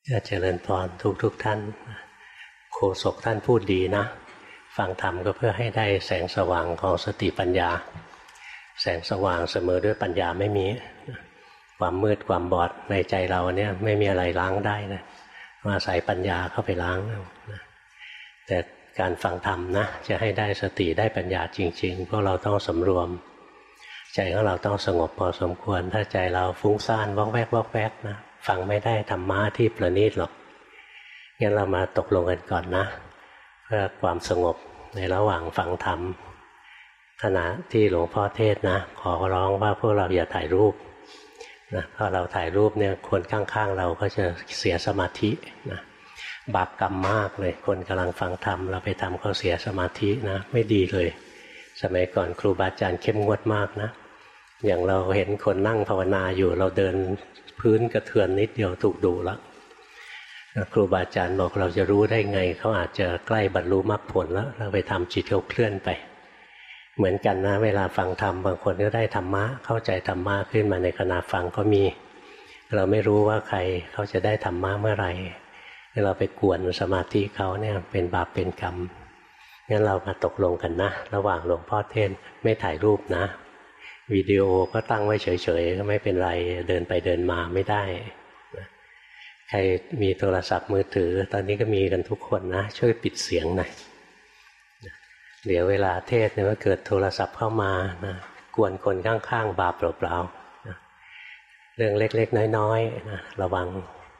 เจริญพรทุกท่านโฆษกท่านพูดดีนะฟังธรรมก็เพื่อให้ได้แสงสว่างของสติปัญญาแสงสว่างเสมอด้วยปัญญาไม่มีความมืดความบอดในใจเราเนี่ยไม่มีอะไรล้างได้นะอาศัยปัญญาเข้าไปล้างนะแต่การฟังธรรมนะจะให้ได้สติได้ปัญญาจริงๆพวกเราต้องสำรวมใจของเราต้องสงบพอสมควรถ้าใจเราฟุ้งซ่านวอกแวกวอกแวกนะฟังไม่ได้ธรรมะที่ประณีตหรอกงั้นเรามาตกลงกันก่อนนะเพื่อความสงบในระหว่างฟังธรรมขณะที่หลวงพ่อเทศนะขอร้องว่าพวกเราอย่าถ่ายรูปนะพอเราถ่ายรูปเนี่ยคนข้างๆเราก็จะเสียสมาธินะบาปกรรมมากเลยคนกำลังฟังธรรมเราไปทำเขาเสียสมาธินะไม่ดีเลยสมัยก่อนครูบาอาจารย์เข้มงวดมากนะอย่างเราเห็นคนนั่งภาวนาอยู่เราเดินพื้นกระเทือนนิดเดียวถูกดุแล้วครูบาอาจารย์บอกเราจะรู้ได้ไงเขาอาจจะใกล้บรรลุมรรคผลแล้วเราไปทำจิตเขาเคลื่อนไปเหมือนกันนะเวลาฟังธรรมบางคนก็ได้ธรรมะเข้าใจธรรมะขึ้นมาในขณะฟังก็มีเราไม่รู้ว่าใครเขาจะได้ธรรมะเมื่อไหร่เราไปกวนสมาธิเขาเนี่ยเป็นบาปเป็นกรรมงั้นเรามาตกลงกันนะระหว่างหลวงพ่อเทศไม่ถ่ายรูปนะวิดีโอก็ตั้งไว้เฉยๆก็ไม่เป็นไรเดินไปเดินมาไม่ได้ใครมีโทรศัพท์มือถือตอนนี้ก็มีกันทุกคนนะช่วยปิดเสียงหน่อยเดี๋ยวเวลาเทศเนี่ยว่าเกิดโทรศัพท์เข้ามานะกวนคนข้างๆบาปเปล่าๆนะเรื่องเล็กๆน้อยๆนะระวัง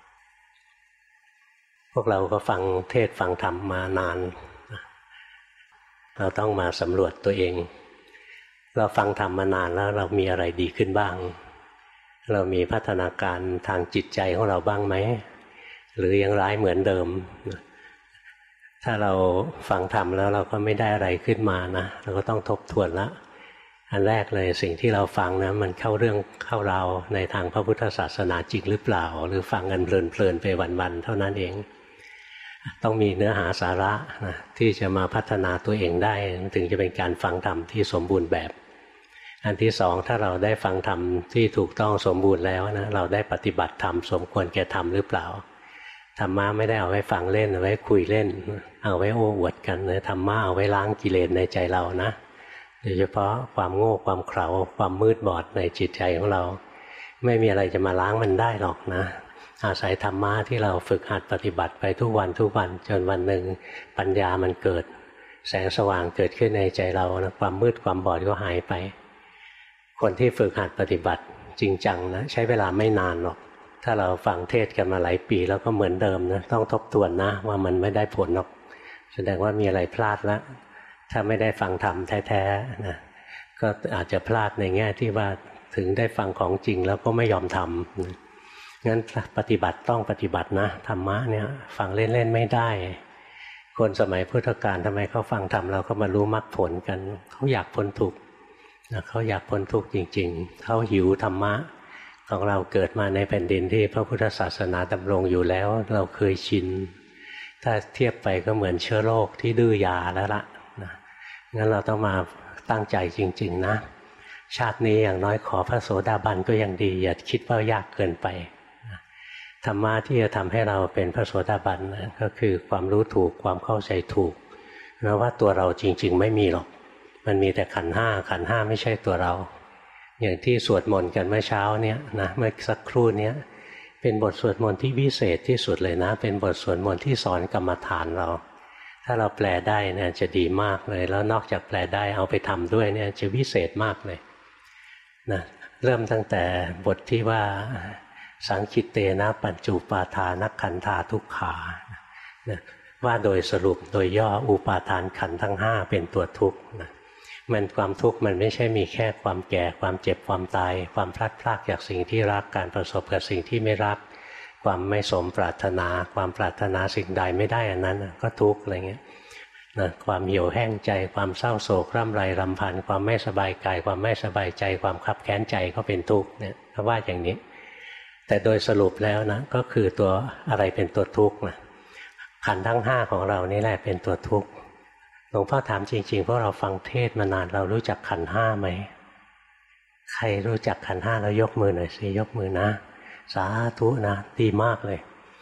พวกเราก็ฟังเทศฟังธรรมมานานนะเราต้องมาสำรวจตัวเองเราฟังธรรมมานานแล้วเรามีอะไรดีขึ้นบ้างเรามีพัฒนาการทางจิตใจของเราบ้างไหมหรือยังร้ายเหมือนเดิมถ้าเราฟังธรรมแล้วเราก็ไม่ได้อะไรขึ้นมานะเราก็ต้องทบทวนละอันแรกเลยสิ่งที่เราฟังนะมันเข้าเรื่องเข้าราวในทางพระพุทธศาสนาจริงหรือเปล่าหรือฟังกันเพลินๆไปวันๆเท่านั้นเองต้องมีเนื้อหาสาระนะที่จะมาพัฒนาตัวเองได้ถึงจะเป็นการฟังธรรมที่สมบูรณ์แบบอันที่สองถ้าเราได้ฟังธรรมที่ถูกต้องสมบูรณ์แล้วนะเราได้ปฏิบัติธรรมสมควรแก่ธรรมหรือเปล่าธรรมะไม่ได้เอาไว้ฟังเล่นเอาไว้คุยเล่นเอาไว้โอ้อวดกันนะธรรมะเอาไว้ล้างกิเลสในใจเรานะโดยเฉพาะความโง่ความเขลาความมืดบอดในจิตใจของเราไม่มีอะไรจะมาล้างมันได้หรอกนะอาศัยธรรมะที่เราฝึกหัดปฏิบัติไปทุกวันจนวันหนึ่งปัญญามันเกิดแสงสว่างเกิดขึ้นในใจเรานะความมืดความบอดก็หายไปคนที่ฝึกหัดปฏิบัติจริงจังนะใช้เวลาไม่นานหรอกถ้าเราฟังเทศกันมาหลายปีแล้วก็เหมือนเดิมนะต้องทบทวนนะว่ามันไม่ได้ผลหรอกแสดงว่ามีอะไรพลาดแล้วถ้าไม่ได้ฟังธรรมแท้ๆนะก็อาจจะพลาดในแง่ที่ว่าถึงได้ฟังของจริงแล้วก็ไม่ยอมทำงั้นปฏิบัติต้องปฏิบัตินะธรรมะเนี่ยฟังเล่นๆไม่ได้คนสมัยพุทธกาลทำไมเขาฟังธรรมแล้วก็มารู้มรรคผลกันเขาอยากพ้นทุกข์เขาอยากพ้นทุกข์จริงๆเขาหิวธรรมะของเราเกิดมาในแผ่นดินที่พระพุทธศาสนาดำรงอยู่แล้วเราเคยชินถ้าเทียบไปก็เหมือนเชื้อโรคที่ดื้อยาแล้วล่ะนะงั้นเราต้องมาตั้งใจจริงๆนะชาตินี้อย่างน้อยขอพระโสดาบันก็ยังดีอย่าคิดว่ายากเกินไปธรรมะที่จะทำให้เราเป็นพระโสดาบันนะก็คือความรู้ถูกความเข้าใจถูกนะว่าตัวเราจริงๆไม่มีหรอกมันมีแต่ขันธ์ห้าไม่ใช่ตัวเราอย่างที่สวดมนต์กันเมื่อเช้าเนี่ยนะเมื่อสักครู่นี้เป็นบทสวดมนต์ที่วิเศษที่สุดเลยนะเป็นบทสวดมนต์ที่สอนกรรมฐานเราถ้าเราแปลได้เนี่ยจะดีมากเลยแล้วนอกจากแปลได้เอาไปทำด้วยเนี่ยจะวิเศษมากเลยนะเริ่มตั้งแต่บทที่ว่าสังคิเตนะปัญจุปาทานขันธาทุกขานะว่าโดยสรุปโดยย่ออุปาทานขันธ์ทั้งห้าเป็นตัวทุกข์นะมันความทุกข์มันไม่ใช่มีแค่ความแก่ความเจ็บความตายความพลัดพรากจากสิ่งที่รักการประสบกับสิ่งที่ไม่รักความไม่สมปรารถนาความปรารถนาสิ่งใดไม่ได้อันนั้นก็ทุกข์อะไรเงี้ยนะความเหี่ยวแห้งใจความเศร้าโศกร่ำไรรำพันความไม่สบายกายความไม่สบายใจความคับแค้นใจก็เป็นทุกข์เนี่ยเขาว่าอย่างนี้แต่โดยสรุปแล้วนะก็คือตัวอะไรเป็นตัวทุกข์นะขันธ์ทั้งห้าของเรานี่แหละเป็นตัวทุกข์หลวงพ่อถามจริงๆเพราะเราฟังเทศมานานเรารู้จักขันธ์ห้าไหมใครรู้จักขันธ์ห้าแล้วยกมือหน่อยสิยกมือนะสาธุนะดีมากเลย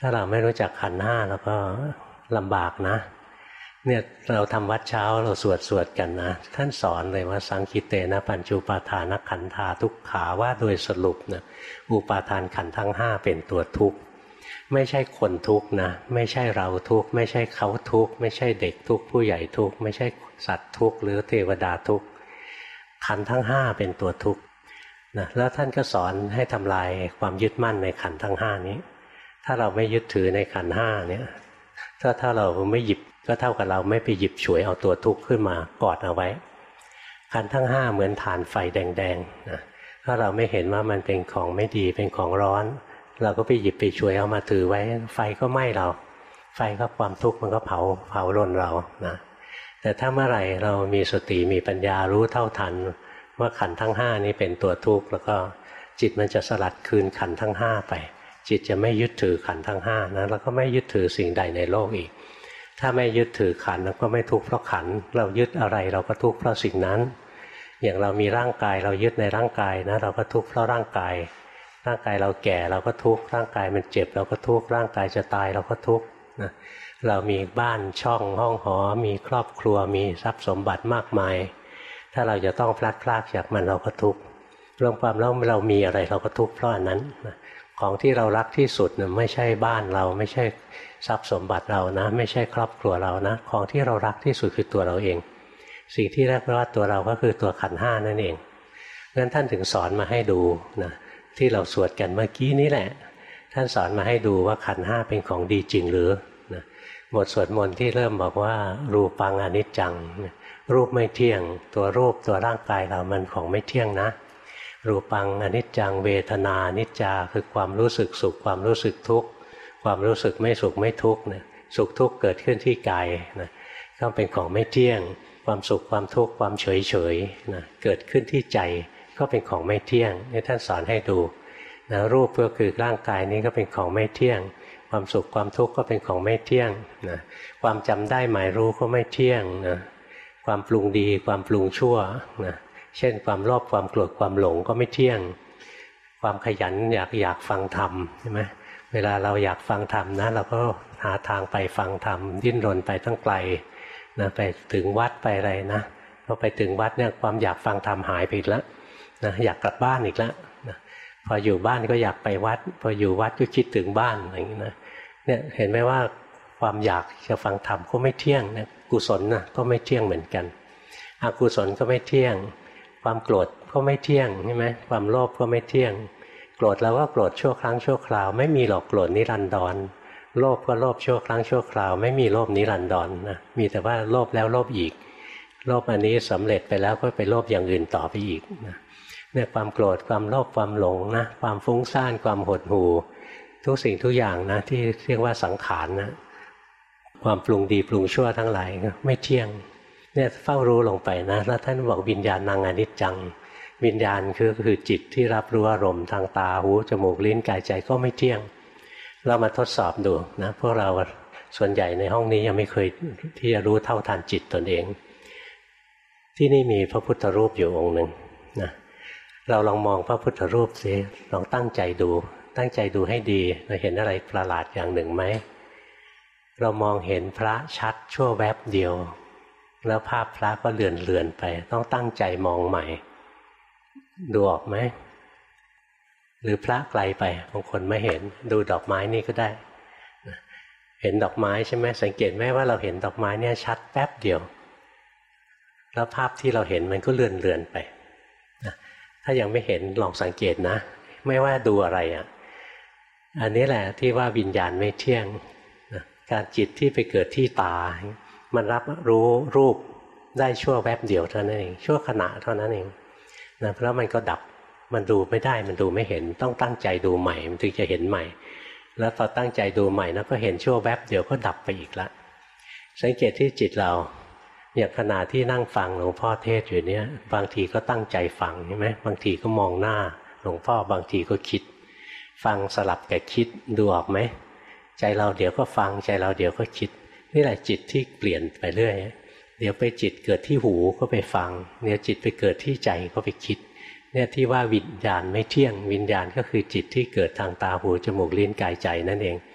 ถ้าเราไม่รู้จักขันธ์ห้าแล้วก็ลำบากนะเนี่ยเราทำวัดเช้าเราสวดกันนะท่านสอนเลยว่าสังคิเตนะปัญจุปาทานขันธาทุกขาว่าโดยสรุปนะอุปาทานขันธ์ทั้งห้าเป็นตัวทุกข์ไม่ใช่คนทุกข์นะไม่ใช่เราทุกข์ไม่ใช่เขาทุกข์ไม่ใช่เด็กทุกข์ผู้ใหญ่ทุกข์ไม่ใช่สัตว์ทุกข์หรือเทวดาทุกข์ขันธ์ทั้งห้าเป็นตัวทุกข์นะแล้วท่านก็สอนให้ทำลายความยึดมั่นในขันธ์ทั้งห้านี้ถ้าเราไม่ยึดถือในขันธ์ห้าเนี่ยถ้าเราไม่หยิบก็เท่ากับเราไม่ไปหยิบฉวยเอาตัวทุกข์ขึ้นมากอดเอาไว้ขันธ์ทั้งห้าเหมือนฐานไฟแดงๆนะถ้าเราไม่เห็นว่ามันเป็นของไม่ดีเป็นของร้อนเราก็ไปหยิบไปฉวยเอามาถือไว้ไฟก็ไหม้เราไฟก็ความทุกข์มันก็เผาลนเรานะแต่ถ้าเมื่อไหร่เรามีสติมีปัญญารู้เท่าทันว่าขันธ์ทั้งห้านี้เป็นตัวทุกข์แล้วก็จิตมันจะสลัดคืนขันธ์ทั้งห้าไปจิตจะไม่ยึดถือขันธ์ทั้งห้านะแล้วก็ไม่ยึดถือสิ่งใดในโลกอีกถ้าไม่ยึดถือขันธ์แล้วก็ไม่ทุกข์เพราะขันธ์เรายึดอะไรเราก็ทุกข์เพราะสิ่งนั้นอย่างเรามีร่างกายเรายึดในร่างกายนะเราก็ทุกข์เพราะร่างกายเราแก่เราก็ทุกข์ร่างกายมันเจ็บเราก็ทุกข์ร่างกายจะตายเราก็ทุกข์นะเรามีบ้านช่องห้องหอมีครอบครัวมีทรัพย์สมบัติมากมายถ้าเราจะต้องพลัดพรากจากมันเราก็ทุกข์รวมความแล้วเรามีอะไรเราก็ทุกข์เพราะอันนั้นของที่เรารักที่สุดเนี่ยไม่ใช่บ้านเราไม่ใช่ทรัพย์สมบัติเรานะไม่ใช่ครอบครัวเรานะของที่เรารักที่สุดคือตัวเราเองสิ่งที่เรียกว่าตัวเราก็คือตัวขันธ์ห้านั่นเองงั้นท่านถึงสอนมาให้ดูนะที่เราสวดกันเมื่อกี้นี้แหละท่านสอนมาให้ดูว่าขันธ์ห้าเป็นของดีจริงหรือนะบทสวดมนต์ที่เริ่มบอกว่ารูปังอนิจจังรูปไม่เที่ยงตัวรูปตัวร่างกายเรามันของไม่เที่ยงนะรูปังอนิจจังเวทนานิจจาคือความรู้สึกสุขความรู้สึกทุกข์ความรู้สึกไม่สุขไม่ทุกข์เนี่ยสุขทุกข์เกิดขึ้นที่กายนะก็เป็นของไม่เที่ยงความสุขความทุกข์ความเฉยเฉยนะเกิดขึ้นที่ใจก็เป็นของไม่เที่ยงนี่ท่านสอนให้ดูนะรูปก็คือร่างกายนี้ก็เป็นของไม่เที่ยงความสุขความทุกข์ก็เป็นของไม่เที่ยงนะความจำได้หมายรู้ก็ไม่เที่ยงนะความปรุงดีความปรุงชั่วนะเช่นความโลภความโกรธความหลงก็ไม่เที่ยงความขยันอยากฟังธรรมใช่ไหมเวลาเราอยากฟังธรรมนะเราก็หาทางไปฟังธรรมดิ้นรนไปตั้งไกลนะไปถึงวัดไปอะไรนะพอไปถึงวัดเนี่ยความอยากฟังธรรมหายไปอีกแล้วนะอยากกลับบ้านอีกแล้วนะพออยู่บ้านก็อยากไปวัดพออยู่วัดก็คิดถึงบ้านอะไรอย่างนี้นะเนี่ยเห็นไหมว่าความอยากจะฟังธรรมก็ไม่เที่ยงนะกุศลนะก็ไม่เที่ยงเหมือนกันอกุศลก็ไม่เที่ยงความโกรธก็ไม่เที่ยงใช่ไหมความโลภก็ไม่เที่ยงโกรธเราก็โกรธชั่วครั้งชั่วคราวไม่มีหรอกโกรธนิรันดรโลภก็โลภชั่วครั้งชั่วคราวไม่มีโลภนิรันดรนะมีแต่ว่าโลภแล้วโลภอีกโลภอันนี้สำเร็จไปแล้วก็ไปโลภอย่างอื่นต่อไปอีกนะเนี่ยความโกรธความโลภความหลงนะความฟุ้งซ่านความหดหู่ทุกสิ่งทุกอย่างนะที่เรียกว่าสังขารนะความปรุงดีปรุงชั่วทั้งหลายไม่เที่ยงเนี่ยเฝ้ารู้ลงไปนะแล้วท่านบอกวิญญาณนางอนิจจังวิญญาณคือจิตที่รับรู้อารมณ์ทางตาหูจมูกลิ้นกายใจก็ไม่เที่ยงเรามาทดสอบดูนะพวกเราส่วนใหญ่ในห้องนี้ยังไม่เคยที่จะรู้เท่าทันจิตตนเองที่นี่มีพระพุทธรูปอยู่องค์หนึ่งนะเราลองมองพระพุทธรูปสิลองตั้งใจดูให้ดีเราเห็นอะไรประหลาดอย่างหนึ่งไหมเรามองเห็นพระชัดชั่วแวบเดียวแล้วภาพพระก็เลือนไปต้องตั้งใจมองใหม่ดูออกไหมหรือพระไกลไปบางคนไม่เห็นดูดอกไม้นี่ก็ได้เห็นดอกไม้ใช่ไหมสังเกตไหมว่าเราเห็นดอกไม้เนี่ยชัดแป๊บเดียวแล้วภาพที่เราเห็นมันก็เลือนไปถ้ายังไม่เห็นลองสังเกตนะไม่ว่าดูอะไรอันนี้แหละที่ว่าวิญญาณไม่เที่ยงการจิตที่ไปเกิดที่ตามันรับรู้รูปได้ชั่วแวบเดียวเท่านั้นเองชั่วขณะเท่านั้นเองนะแล้วมันก็ดับมันดูไม่ได้มันดูไม่เห็นต้องตั้งใจดูใหม่มันถึงจะเห็นใหม่แล้วพอตั้งใจดูใหม่นะก็เห็นชั่วแวบเดียวก็ดับไปอีกละสังเกตที่จิตเราอย่างขณะที่นั่งฟังหลวงพ่อเทศอยู่เนี่ยบางทีก็ตั้งใจฟังใช่ไหมบางทีก็มองหน้าหลวงพ่อบางทีก็คิดฟังสลับกับคิดดูออกไหมใจเราเดี๋ยวก็ฟังใจเราเดี๋ยวก็คิดนี่แหละจิตที่เปลี่ยนไปเรื่อยเดี๋ยวไปจิตเกิดที่หูก็ไปฟังเดี๋ยวจิตไปเกิดที่ใจก็ไปคิดเนี่ยที่ว่าวิญญาณไม่เที่ยงวิญญาณก็คือจิตที่เกิดทางตาหูจมูกลิ้นกายใจนั่นเอง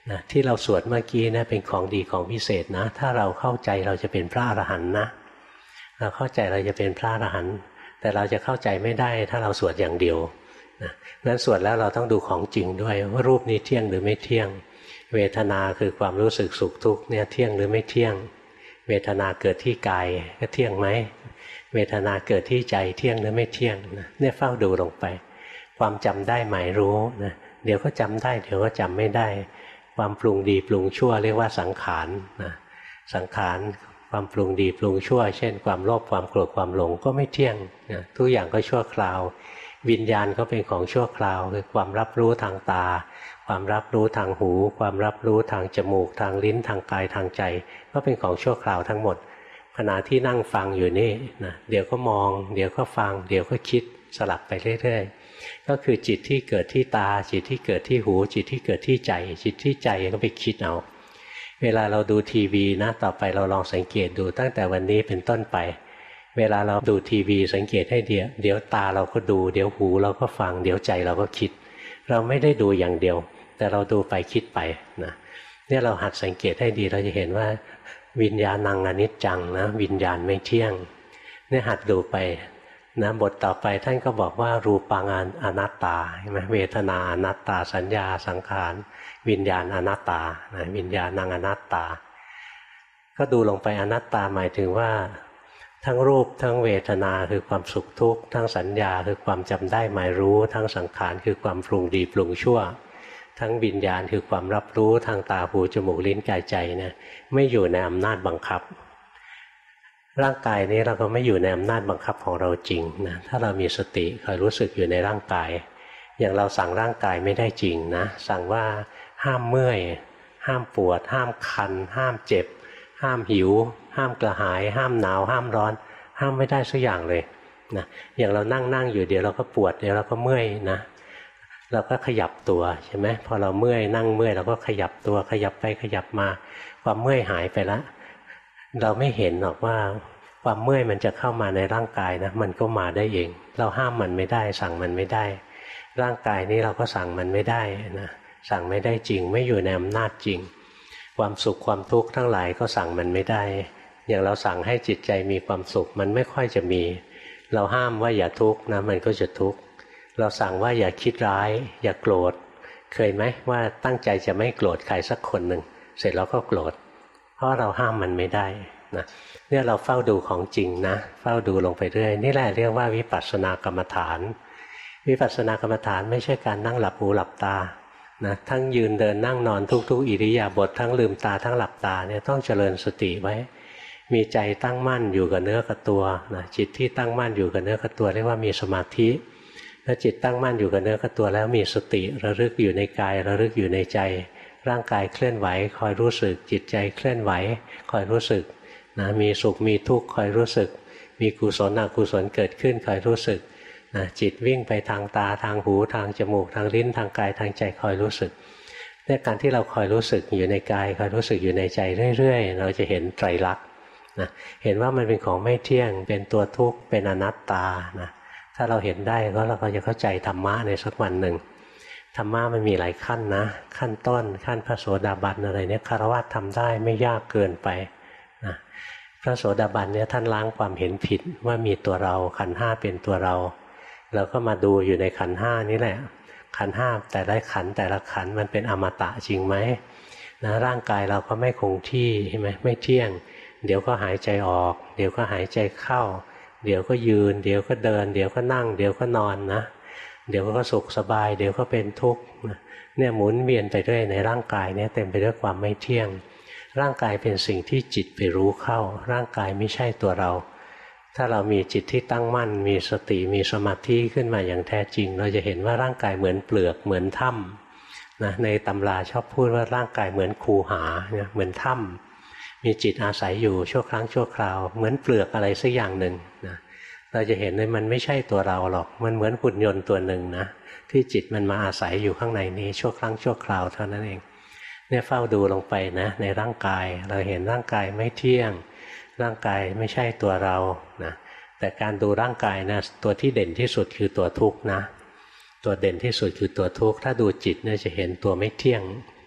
นะที่เราสวดเมื่อกี้นะเป็นของดีของพิเศษนะถ้าเราเข้าใจเราจะเป็นพระอรหันต์นะเราเข้าใจเราจะเป็นพระอรหันต์แต่เราจะเข้าใจไม่ได้ถ้าเราสวดอย่างเดียวนะนั้นสวดแล้วเราต้องดูของจริงด้วยว่ารูปนี้เที่ยงหรือไม่เที่ยงเวทนาคือความรู้สึกสุขทุกข์เนี่ยเที่ยงหรือไม่เที่ยงเวทนาเกิดที่กายก็เที่ยงไหมเวทนาเกิดที่ใจเที่ยงหรือไม่เที่ยงเนี่ยเฝ้าดูลงไปความจำได้หมายรู้นะเดี๋ยวก็จำได้เดี๋ยวก็จำไม่ได้ความปรุงดีปรุงชั่วเรียกว่าสังขารนะสังขารความปรุงดีปรุงชั่วเช่นความโลภความโกรธความหลงก็ไม่เที่ยงนะทุกอย่างก็ชั่วคราววิญญาณก็เป็นของชั่วคราวคือความรับรู้ทางตาความรับรู้ทางหูความรับรู้ทางจมูกทางลิ้นทางกายทางใจก็เป็นของชั่วคราวทั้งหมดขณะที่นั่งฟังอยู่นี่นะเดี๋ยวก็มองเดี๋ยวก็ฟังเดี๋ยวก็คิดสลับไปเรื่อยๆก็คือจิตที่เกิดที่ตาจิตที่เกิดที่หูจิตที่เกิดที่ใจจิตที่ใจก็ไปคิดเอาเวลาเราดูทีวีนะต่อไปเราลองสังเกตดูตั้งแต่วันนี้เป็นต้นไปเวลาเราดูทีวีสังเกตให้เดี๋ยวตาเราก็ดูเดี๋ยวหูเราก็ฟังเดี๋ยวใจเราก็คิดเราไม่ได้ดูอย่างเดียวแต่เราดูไปคิดไปนะเนี่ยเราหัดสังเกตให้ดีเราจะเห็นว่าวิญญาณังอนิจจังนะวิญญาณไม่เที่ยงเนี่ยหัดดูไปนะบทต่อไปท่านก็บอกว่ารูปังอนัตตาใช่ไหมเวทนาอนัตตาสัญญาสังขารวิญญาณอนัตตานะวิญญาณังอนัตตาก็ดูลงไปอนัตตาหมายถึงว่าทั้งรูปทั้งเวทนาคือความสุขทุกข์ทั้งสัญญาคือความจำได้หมายรู้ทั้งสังขารคือความปรุงดีปรุงชั่วทั้งวิญญาณคือความรับรู้ทางตาหูจมูกลิ้นกายใจเนี่ยไม่อยู่ในอำนาจบังคับร่างกายนี้เราก็ไม่อยู่ในอำนาจบังคับของเราจริงนะถ้าเรามีสติคอยรู้สึกอยู่ในร่างกายอย่างเราสั่งร่างกายไม่ได้จริงนะสั่งว่าห้ามเมื่อยห้ามปวดห้ามคันห้ามเจ็บห้ามหิวห้ามกระหายห้ามหนาวห้ามร้อนห้ามไม่ได้สักอย่างเลยนะอย่างเรานั่งอยู่เดี๋ยวเราก็ปวดเดี๋ยวเราก็เมื่อยนะเราก็ขยับตัวใช่ไหมพอเราเมื่อยนั่งเมื่อยเราก็ขยับตัวขยับไปขยับมาความเมื่อยหายไปแล้วเราไม่เห็นหรอกว่าความเมื่อยมันจะเข้ามาในร่างกายนะมันก็มาได้เองเราห้ามมันไม่ได้สั่งมันไม่ได้ร่างกายนี้เราก็สั่งมันไม่ได้นะสั่งไม่ได้จริงไม่อยู่ในอำนาจจริงความสุขความทุกข์ทั้งหลายก็สั่งมันไม่ได้อย่างเราสั่งให้จิตใจมีความสุขมันไม่ค่อยจะมีเราห้ามว่าอย่าทุกข์นะมันก็จะทุกข์เราสั่งว่าอย่าคิดร้ายอย่าโกรธเคยไหมว่าตั้งใจจะไม่โกรธใครสักคนหนึ่งเสร็จแล้วก็โกรธเพราะเราห้ามมันไม่ได้นะเนี่ยเราเฝ้าดูของจริงนะเฝ้าดูลงไปเรื่อยนี่แหละเรียกว่าวิปัสสนากรรมฐานวิปัสสนากรรมฐานไม่ใช่การนั่งหลับหูหลับตานะทั้งยืนเดินนั่งนอนทุกๆอิริยาบถทั้งลืมตาทั้งหลับตาเนี่ยต้องเจริญสติไว้มีใจตั้งมั่นอยู่กับเนื้อกับตัวนะจิตที่ตั้งมั่นอยู่กับเนื้อกับตัวเรียกว่ามีสมาธิถ้าจิตตั้งมั่นอยู่กับเนื้อกับตัวแล้วมีสติระลึกอยู่ในกายระลึกอยู่ในใจร่างกายเคลื่อนไหวคอยรู้สึกจิตใจเคลื่อนไหวคอยรู้สึกนะมีสุขมีทุกข์คอยรู้สึกมีกุศลอกุศลเกิดขึ้นคอยรู้สึกนะจิตวิ่งไปทางตาทางหูทางจมูกทางลิ้นทางกายทางใจคอยรู้สึกในการที่เราคอยรู้สึกอยู่ในกายคอยรู้สึกอยู่ในใจเรื่อยๆเราจะเห็นไตรลักษณ์นะเห็นว่ามันเป็นของไม่เที่ยงเป็นตัวทุกข์เป็นอนัตตานะถ้าเราเห็นได้ก็เราก็จะเข้าใจธรรมะในสักวันหนึ่งธรรมะมันมีหลายขั้นนะขั้นต้นขั้นพระโสดาบันอะไรเนี่ยฆราวาสทำได้ไม่ยากเกินไปนะพระโสดาบันเนี่ยท่านล้างความเห็นผิดว่ามีตัวเราขันธ์ห้าเป็นตัวเราเราก็มาดูอยู่ในขันธ์ห้านี่แหละขันธ์ห้าแต่ละขันธ์แต่ละขันธ์มันเป็นอมตะจริงไหมนะร่างกายเราก็ไม่คงที่ใช่ไหมไม่เที่ยงเดี๋ยวก็หายใจออกเดี๋ยวก็หายใจเข้าเดี๋ยวก็ยืนเดี๋ยวก็เดินเดี๋ยวก็นั่งเดี๋ยวก็นอนนะเดี๋ยวก็สุขสบายเดี๋ยวก็เป็นทุกข์เนี่ยหมุนเวียนไปเรื่อยในร่างกายเนี่ยเต็มไปด้วยความไม่เที่ยงร่างกายเป็นสิ่งที่จิตไปรู้เข้าร่างกายไม่ใช่ตัวเราถ้าเรามีจิตที่ตั้งมั่นมีสติมีสมาธิขึ้นมาอย่างแท้จริงเราจะเห็นว่าร่างกายเหมือนเปลือกเหมือนถ้ำนะในตำราชอบพูดว่าร่างกายเหมือนคูหาเหมือนถ้ำมีจิตอาศัยอยู่ชั่วครั้งชั่วคราวเหมือนเปลือกอะไรสักอย่างหนึ่งนะเราจะเห็นเลยมันไม่ใช่ตัวเราหรอกมันเหมือนหุ่นยนต์ตัวหนึ่งนะที่จิตมันมาอาศัยอยู่ข้างในนี้ชั่วครั้งชั่วคราวเท่านั้นเองเนี่ยเฝ้าดูลงไปนะในร่างกายเราเห็นร่างกายไม่เที่ยงร่างกายไม่ใช่ตัวเรานะแต่การดูร่างกายนะตัวที่เด่นที่สุดคือตัวทุกข์นะตัวเด่นที่สุดคือตัวทุกข์ถ้าดูจิตเนี่ยจะเห็นตัวไม่เที่ยง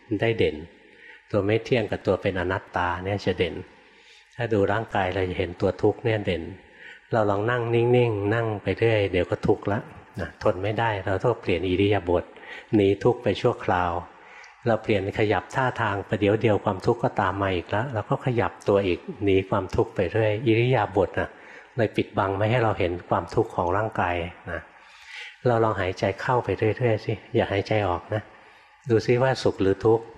ได้เด่นตัวไม่เที่ยงกับตัวเป็นอนัตตาเนี่ยจะเด่นถ้าดูร่างกายเราจะเห็นตัวทุกข์เนี่ยเด่นเราลองนั่งนิ่งๆนั่งไปเรื่อยเดี๋ยวก็ทุกข์ละนะทนไม่ได้เราต้องเปลี่ยนอิริยาบถหนีทุกข์ไปชั่วคราวเราเปลี่ยนขยับท่าทางประเดี๋ยวเดียวความทุกข์ก็ตามมาอีกแล้วเราก็ขยับตัวอีกหนีความทุกข์ไปเรื่อยอิริยาบถนะเลยปิดบังไม่ให้เราเห็นความทุกข์ของร่างกายนะเราลองหายใจเข้าไปเรื่อยๆสิอย่าหายใจออกนะดูซิว่าสุขหรือทุกข์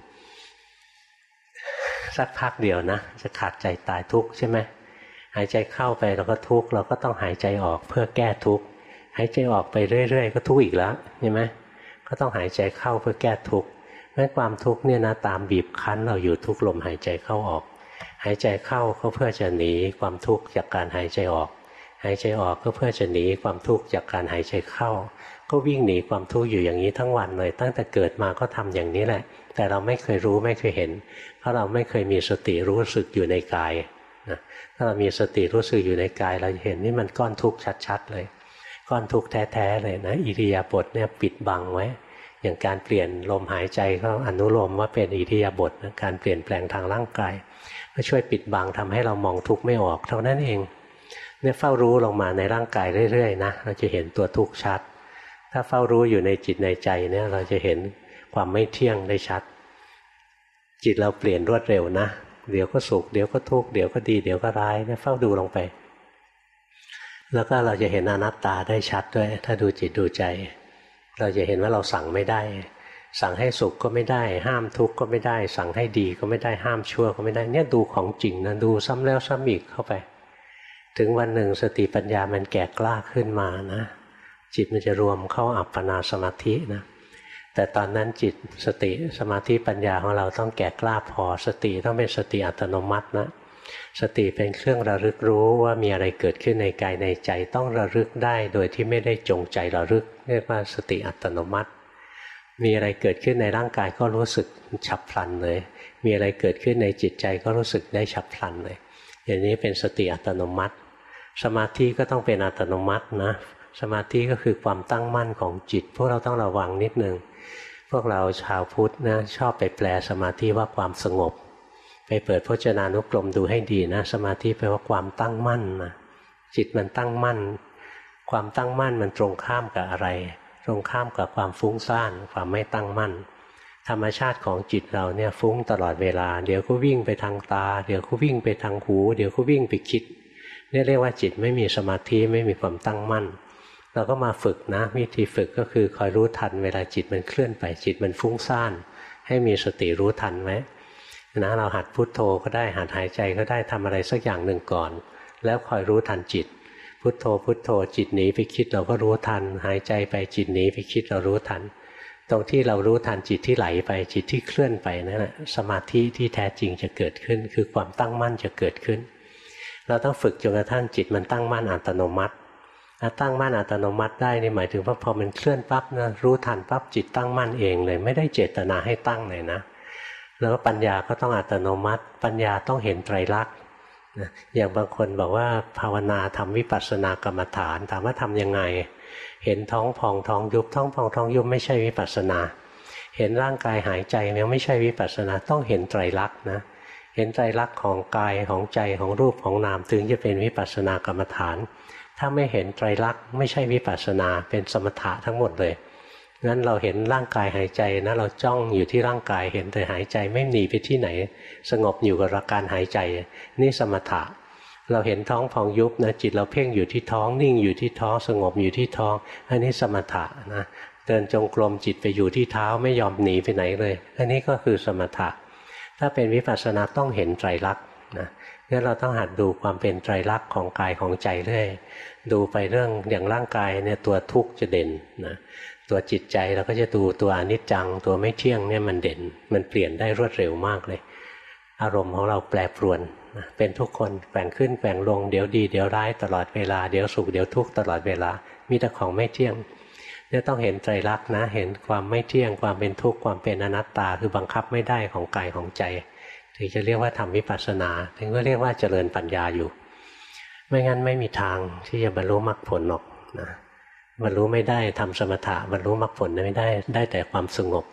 สักพักเดียวนะจะขาดใจตายทุกข์ใช่ไหมหายใจเข้าไปเราก็ทุกข์เราก็ต้องหายใจออกเพื่อแก้ทุกข์หายใจออกไปเรื่อยๆก็ทุกข์อีกแล้วใช่ไหมก็ต้องหายใจเข้าเพื่อแก้ทุกข์แม้ความทุกข์เนี่ยนะตามบีบคั้นเราอยู่ทุกลมหายใจเข้าออกหายใจเข้าก็เพื่อจะหนีความทุกข์จากการหายใจออกหายใจออกก็เพื่อจะหนีความทุกข์จากการหายใจเข้าก็วิ่งหนีความทุกข์อยู่อย่างนี้ทั้งวันเลยตั้งแต่เกิดมาก็ทำอย่างนี้แหละแต่เราไม่เคยรู้ไม่เคยเห็นเพราะเราไม่เคยมีสติรู้สึกอยู่ในกายนะถ้าเรามีสติรู้สึกอยู่ในกายเราจะเห็นนี่มันก้อนทุกข์ชัดๆเลยก้อนทุกข์แท้ๆเลยนะอิริยาบถเนี่ยปิดบังไว้อย่างการเปลี่ยนลมหายใจก็อนุโลมว่าเป็นอิริยาบถนะการเปลี่ยนแปลงทางร่างกายก็ช่วยปิดบังทำให้เรามองทุกข์ไม่ออกเท่านั้นเองเนี่ยเฝ้ารู้ลงมาในร่างกายเรื่อยๆนะเราจะเห็นตัวทุกข์ชัดถ้าเฝ้ารู้อยู่ในจิตในใจเนี่ยเราจะเห็นความไม่เที่ยงได้ชัดจิตเราเปลี่ยนรวดเร็วนะเดี๋ยวก็สุขเดี๋ยวก็ทุกข์เดี๋ยวก็ดีเดี๋ยวก็ร้ายเนี่ยเฝ้าดูลงไปแล้วก็เราจะเห็นอนัตตาได้ชัดด้วยถ้าดูจิตดูใจเราจะเห็นว่าเราสั่งไม่ได้สั่งให้สุขก็ไม่ได้ห้ามทุกข์ก็ไม่ได้สั่งให้ดีก็ไม่ได้ห้ามชั่วก็ไม่ได้เนี่ยดูของจริงนะดูซ้ำแล้วซ้ำอีกเข้าไปถึงวันหนึ่งสติปัญญามันแก่กล้าขึ้นมานะจิตมันจะรวมเข้าอัปปนาสมาธินะแต่ตอนนั้นจิตสติสมาธิปัญญาของเราต้องแก่กล้าพอสติต้องเป็นสติอัตโนมัตินะสติเป็นเครื่องระลึกรู้ว่ามีอะไรเกิดขึ้นในกายในใจต้องระลึกได้โดยที่ไม่ได้จงใจระลึกเรียกว่าสติอัตโนมัติมีอะไรเกิดขึ้นในร่างกายก็รู้สึกฉับพลันเลยมีอะไรเกิดขึ้นในจิตใจก็รู้สึกได้ฉับพลันเลยอย่างนี้เป็นสติอัตโนมัติสมาธิก็ต้องเป็นอัตโนมัตินะสมาธิก็คือความตั้งมั่นของจิตพวกเราต้องระวังนิดนึงพวกเราชาวพุทธนะชอบไปแปลสมาธิว่าความสงบไปเปิดพจนานุกรมดูให้ดีนะสมาธิแปลว่าความตั้งมั่นนะจิตมันตั้งมั่นความตั้งมั่นมันตรงข้ามกับอะไรตรงข้ามกับความฟุ้งซ่านความไม่ตั้งมั่นธรรมชาติของจิตเราเนี่ยฟุ้งตลอดเวลาเดี๋ยวก็วิ่งไปทางตาเดี๋ยวก็วิ่งไปทางหูเดี๋ยวก็วิ่งไปคิดนี่เรียกว่าจิตไม่มีสมาธิไม่มีความตั้งมั่นเราก็มาฝึกนะวิธีฝึกก็คือคอยรู้ทันเวลาจิตมันเคลื่อนไปจิตมันฟุ้งซ่านให้มีสติรู้ทันไว้นะเราหัดพุทโธก็ได้หัดหายใจก็ได้ทำอะไรสักอย่างหนึ่งก่อนแล้วคอยรู้ทันจิตพุทโธพุทโธจิตหนีไปคิดเราก็รู้ทันหายใจไปจิตหนีไปคิดเรารู้ทันตรงที่เรารู้ทันจิตที่ไหลไปจิตที่เคลื่อนไปนั่นแหละสมาธิที่แท้จริงจะเกิดขึ้นคือความตั้งมั่นจะเกิดขึ้นเราต้องฝึกจนกระทั่งจิตมันตั้งมั่นอัตโนมัติตั้งมั่นอัตโนมัติได้นี่หมายถึงว่าพอมันเคลื่อนปั๊บนะรู้ทันปั๊บจิตตั้งมั่นเองเลยไม่ได้เจตนาให้ตั้งเลยนะแล้วปัญญาก็ต้องอัตโนมัติปัญญาต้องเห็นไตรลักษณ์อย่างบางคนบอกว่าภาวนาทำวิปัสสนากรรมฐานถามว่าทำยังไงเห็นท้องพองท้องยุบท้องพองท้องยุบไม่ใช่วิปัสสนาเห็นร่างกายหายใจยังไม่ใช่วิปัสสนาต้องเห็นไตรลักษณ์นะเห็นไตรลักษณ์ของกายของใจของรูปของนามถึงจะเป็นวิปัสสนากรรมฐานถ้าไม่เห็นไตรลักษณ์ไม่ใช่วิปัสสนาเป็นสมถะทั้งหมดเลยงั้นเราเห็นร่างกายหายใจนะเราจ้องอยู่ที่ร่างกายเห็นแต่หายใจไม่หนีไปที่ไหนสงบอยู่กับการหายใจนี่สมถะเราเห็นท้องพองยุบนะจิตเราเพ่งอยู่ที่ท้องนิ่งอยู่ที่ท้องสงบอยู่ที่ท้องอันนี้สมถะนะเดินจงกรมจิตไปอยู่ที่เท้าไม่ยอมหนีไปไหนเลยอันนี้ก็คือสมถะถ้าเป็นวิปัสสนาต้องเห็นไตรลักษณ์นะงั้นเราต้องหัดดูความเป็นไตรลักษณ์ของกายของใจเรื่อยดูไปเรื่องอย่างร่างกายเนี่ยตัวทุกข์จะเด่นนะตัวจิตใจเราก็จะดูตัวอนิจจังตัวไม่เที่ยงเนี่ยมันเด่นมันเปลี่ยนได้รวดเร็วมากเลยอารมณ์ของเราแปรปรวนนะเป็นทุกคนแกว่งขึ้นแกว่งลงเดี๋ยวดีเดี๋ยวร้ายตลอดเวลาเดี๋ยวสุขเดี๋ยวทุกข์ตลอดเวลามีแต่ของไม่เที่ยงเนี่ยต้องเห็นไตรลักษณ์นะเห็นความไม่เที่ยงความเป็นทุกข์ความเป็นอนัตตาคือบังคับไม่ได้ของกายของใจถึงจะเรียกว่าทำวิปัสสนาถึงก็เรียกว่าเจริญปัญญาอยู่ไม่งั้นไม่มีทางที่จะบรรลุมรรคผลหรอกนะบรรลุไม่ได้ทำสมถะบรรลุมรรคผลไม่ได้ได้แต่ความสงบ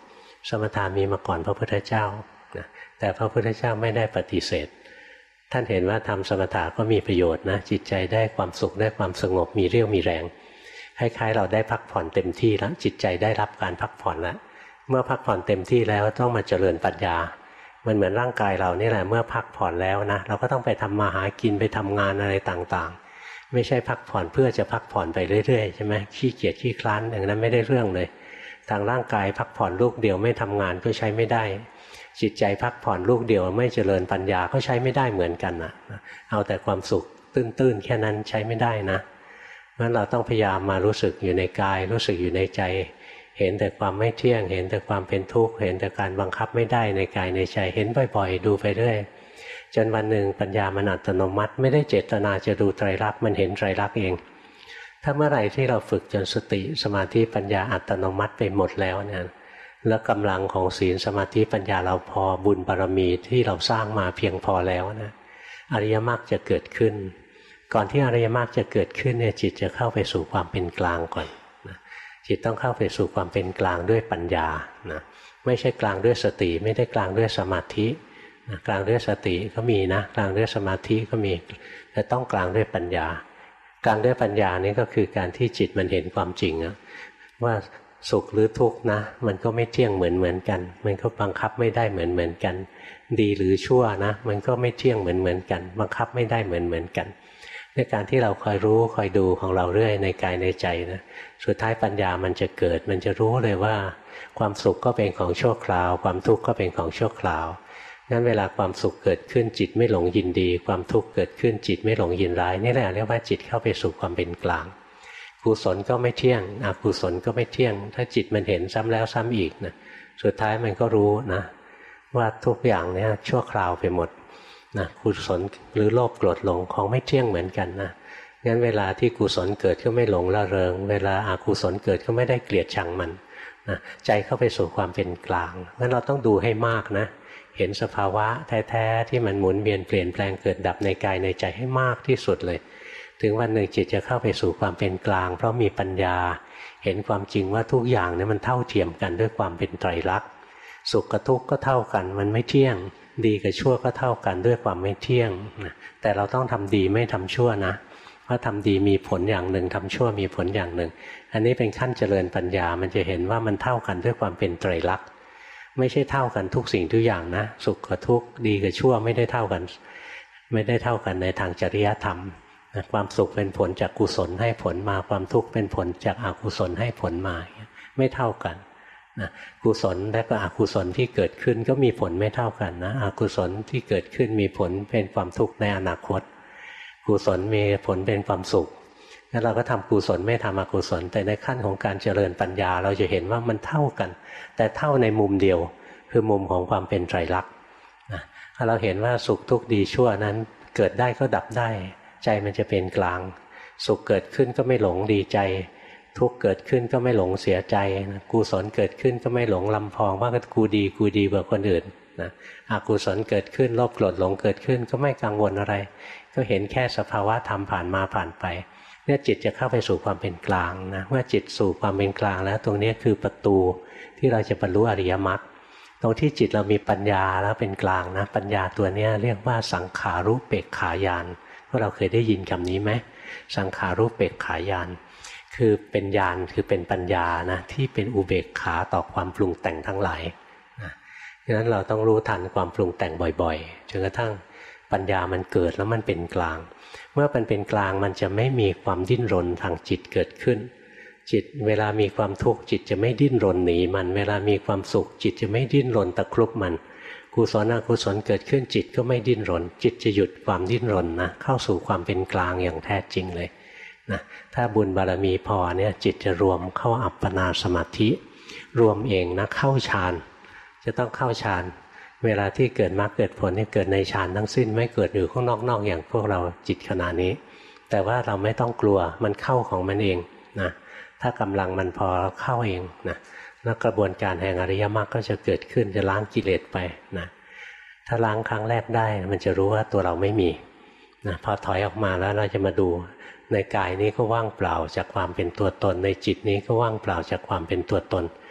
สมถะมีมาก่อนพระพุทธเจ้านะแต่พระพุทธเจ้าไม่ได้ปฏิเสธท่านเห็นว่าทำสมถะก็มีประโยชน์นะจิตใจได้ความสุขได้ความสงบมีเรี่ยวมีแรงคล้ายๆเราได้พักผ่อนเต็มที่แล้วจิตใจได้รับการพักผ่อนแล้วเมื่อพักผ่อนเต็มที่แล้วต้องมาเจริญปัญญามันเหมือนร่างกายเรานี่แหละเมื่อพักผ่อนแล้วนะเราก็ต้องไปทำมาหากินไปทำงานอะไรต่างๆไม่ใช่พักผ่อนเพื่อจะพักผ่อนไปเรื่อยๆใช่ไหมขี้เกียจขี้คลานอย่างนั้นไม่ได้เรื่องเลยทางร่างกายพักผ่อนลูกเดียวไม่ทำงานก็ใช้ไม่ได้จิตใจพักผ่อนลูกเดียวไม่เจริญปัญญาก็ใช้ไม่ได้เหมือนกันนะเอาแต่ความสุขตื้นๆแค่นั้นใช้ไม่ได้นะเพราะฉะนั้นเราต้องพยายามมารู้สึกอยู่ในกายรู้สึกอยู่ในใจเห็นแต่ความไม่เที่ยงเห็นแต่ความเป็นทุกข์เห็นแต่การบังคับไม่ได้ในกายในใจเห็นบ่อยๆดูไปเรื่อยจนวันหนึ่งปัญญามันอัตโนมัติไม่ได้เจตนาจะดูไตรลักษณ์มันเห็นไตรลักษณ์เองถ้าเมื่อไหร่ที่เราฝึกจนสติสมาธิปัญญาอัตโนมัติไปหมดแล้วเนี่ยแล้วกำลังของศีลสมาธิปัญญาเราพอบุญบารมีที่เราสร้างมาเพียงพอแล้วนะอริยมรรคจะเกิดขึ้นก่อนที่อริยมรรคจะเกิดขึ้นเนี่ยจิตจะเข้าไปสู่ความเป็นกลางก่อนนะจิตต้องเข้าไปสู่ความเป็นกลางด้วยปัญญานะไม่ใช่กลางด้วยสติไม่ได้กลางด้วยสมาธินะกลางด้วยสติก็มีนะกลางด้วยสมาธิก็มีแต่ต้องกลางด้วยปัญญากลางด้วยปัญญานี่ก็คือการที่จิตมันเห็นความจริงนะว่าสุขหรือทุกข์นะมันก็ไม่เที่ยงเหมือนกันมันก็บังคับไม่ได้เหมือนกันดีหรือชั่วนะมันก็ไม่เที่ยงเหมือนกันบังคับไม่ได้เหมือนกันด้วยการที่เราคอยรู้คอยดูของเราเรื่อยในกายในใจนะสุดท้ายปัญญามันจะเกิดมันจะรู้เลยว่าความสุขก็เป็นของชั่วคราวความทุกข์ก็เป็นของชั่วคราวงั้นเวลาความสุขเกิดขึ้นจิตไม่หลงยินดีความทุกข์เกิดขึ้นจิตไม่หลงยินร้ายนี่แหละเรียกว่าจิตเข้าไปสู่ความเป็นกลางกุศลก็ไม่เที่ยงอกุศลก็ไม่เที่ยงถ้าจิตมันเห็นซ้ำแล้วซ้ำอีกนะสุดท้ายมันก็รู้นะว่าทุกอย่างเนี่ยชั่วคราวไปหมดนะกุศลหรือโลภโกรธหลงของไม่เที่ยงเหมือนกันนะงั้นเวลาที่กุศลเกิดก็ไม่หลงละเริงเวลาอกุศลเกิดก็ไม่ได้เกลียดชังมันนะใจเข้าไปสู่ความเป็นกลางงั้นเราต้องดูให้มากนะเห็นสภาวะแท้ๆที่มันหมุนเวียนเปลี่ยนแปลงเกิดดับในกายในใจให้มากที่สุดเลยถึงวันหนึ่งจิตจะเข้าไปสู่ความเป็นกลางเพราะมีปัญญาเห็นความจริงว่าทุกอย่างเนี่ยมันเท่าเทียมกันด้วยความเป็นไตรลักษณ์สุขกับทุกข์ก็เท่ากันมันไม่เที่ยงดีกับชั่วก็เท่ากันด้วยความไม่เที่ยงแต่เราต้องทำดีไม่ทำชั่วนะเพราะทำดีมีผลอย่างหนึ่งทำชั่วมีผลอย่างหนึ่งอันนี้เป็นขั้นเจริญปัญญามันจะเห็นว่ามันเท่ากันด้วยความเป็นไตรลักษณ์ไม่ใช่เท่ากันทุกสิ่งทุกอย่างนะสุขกับทุกข์ดีกับชั่วไม่ได้เท่ากันไม่ได้เท่ากันในทางจริยธรรมความสุขเป็นผลจากกุศลให้ผลมาความทุกข์เป็นผลจากอกุศลให้ผลมาไม่เท่ากันนะกุศลและก็อกุศลที่เกิดขึ้นก็มีผลไม่เท่ากันนะอกุศลที่เกิดขึ้นมีผลเป็นความทุกข์ในอนาคตกุศลมีผลเป็นความสุขงั้นเราก็ทำกุศลไม่ทำอกุศลแต่ในขั้นของการเจริญปัญญาเราจะเห็นว่ามันเท่ากันแต่เท่าในมุมเดียวคือมุมของความเป็นไตรลักษณ์นะถ้าเราเห็นว่าสุขทุกข์ดีชั่วนั้นเกิดได้ก็ดับได้ใจมันจะเป็นกลางสุขเกิดขึ้นก็ไม่หลงดีใจทุกข์เกิดขึ้นก็ไม่หลงเสียใจกุศลเกิดขึ้นก็ไม่หลงลำพองว่ากูดีกว่าคนอื่นนะอกุศลเกิดขึ้นโลภโกรธหลงเกิดขึ้นก็ไม่กังวลอะไรก็เห็นแค่สภาวะธรรมผ่านมาผ่านไปเนี่ยจิตจะเข้าไปสู่ความเป็นกลางนะเมื่อจิตสู่ความเป็นกลางแล้วตรงนี้คือประตูที่เราจะบรรลุอริยมรรคตรงที่จิตเรามีปัญญาแล้วเป็นกลางนะปัญญาตัวนี้เรียกว่าสังขารุปเปกขายานพวกเราเคยได้ยินคำนี้ไหมสังขารุปเปกขายานคือเป็นญาณคือเป็นปัญญานะที่เป็นอุเบกขาต่อความปรุงแต่งทั้งหลายนะดังนั้นเราต้องรู้ทันความปรุงแต่งบ่อยๆจนกระทั่งปัญญามันเกิดแล้วมันเป็นกลางเมื่อมันเป็นกลางมันจะไม่มีความดิ้นรนทางจิตเกิดขึ้นจิตเวลามีความทุกข์จิตจะไม่ดิ้นรนหนีมันเวลามีความสุขจิตจะไม่ดิ้นรนตะครุบมันกุศลอกุศลเกิดขึ้นจิตก็ไม่ดิ้นรนจิตจะหยุดความดิ้นรนนะเข้าสู่ความเป็นกลางอย่างแท้จริงเลยนะถ้าบุญบารมีพอเนี่ยจิตจะรวมเข้าอัปปนาสมาธิรวมเองนะเข้าฌานจะต้องเข้าฌานเวลาที่เกิดมรรคเกิดผลนี่เกิดในฌานทั้งสิ้นไม่เกิดอยู่ข้างนอกอย่างพวกเราจิตขณะนี้แต่ว่าเราไม่ต้องกลัวมันเข้าของมันเองนะถ้ากำลังมันพอเข้าเองนะแล้วกระบวนการแห่งอริยมรรคก็จะเกิดขึ้นจะล้างกิเลสไปนะถ้าล้างครั้งแรกได้มันจะรู้ว่าตัวเราไม่มีนะพอถอยออกมาแล้วเราจะมาดูในกายนี้ก็ว่างเปล่าจากความเป็นตัวตนในจิตนี้ก็ว่างเปล่าจากความเป็นตัวตน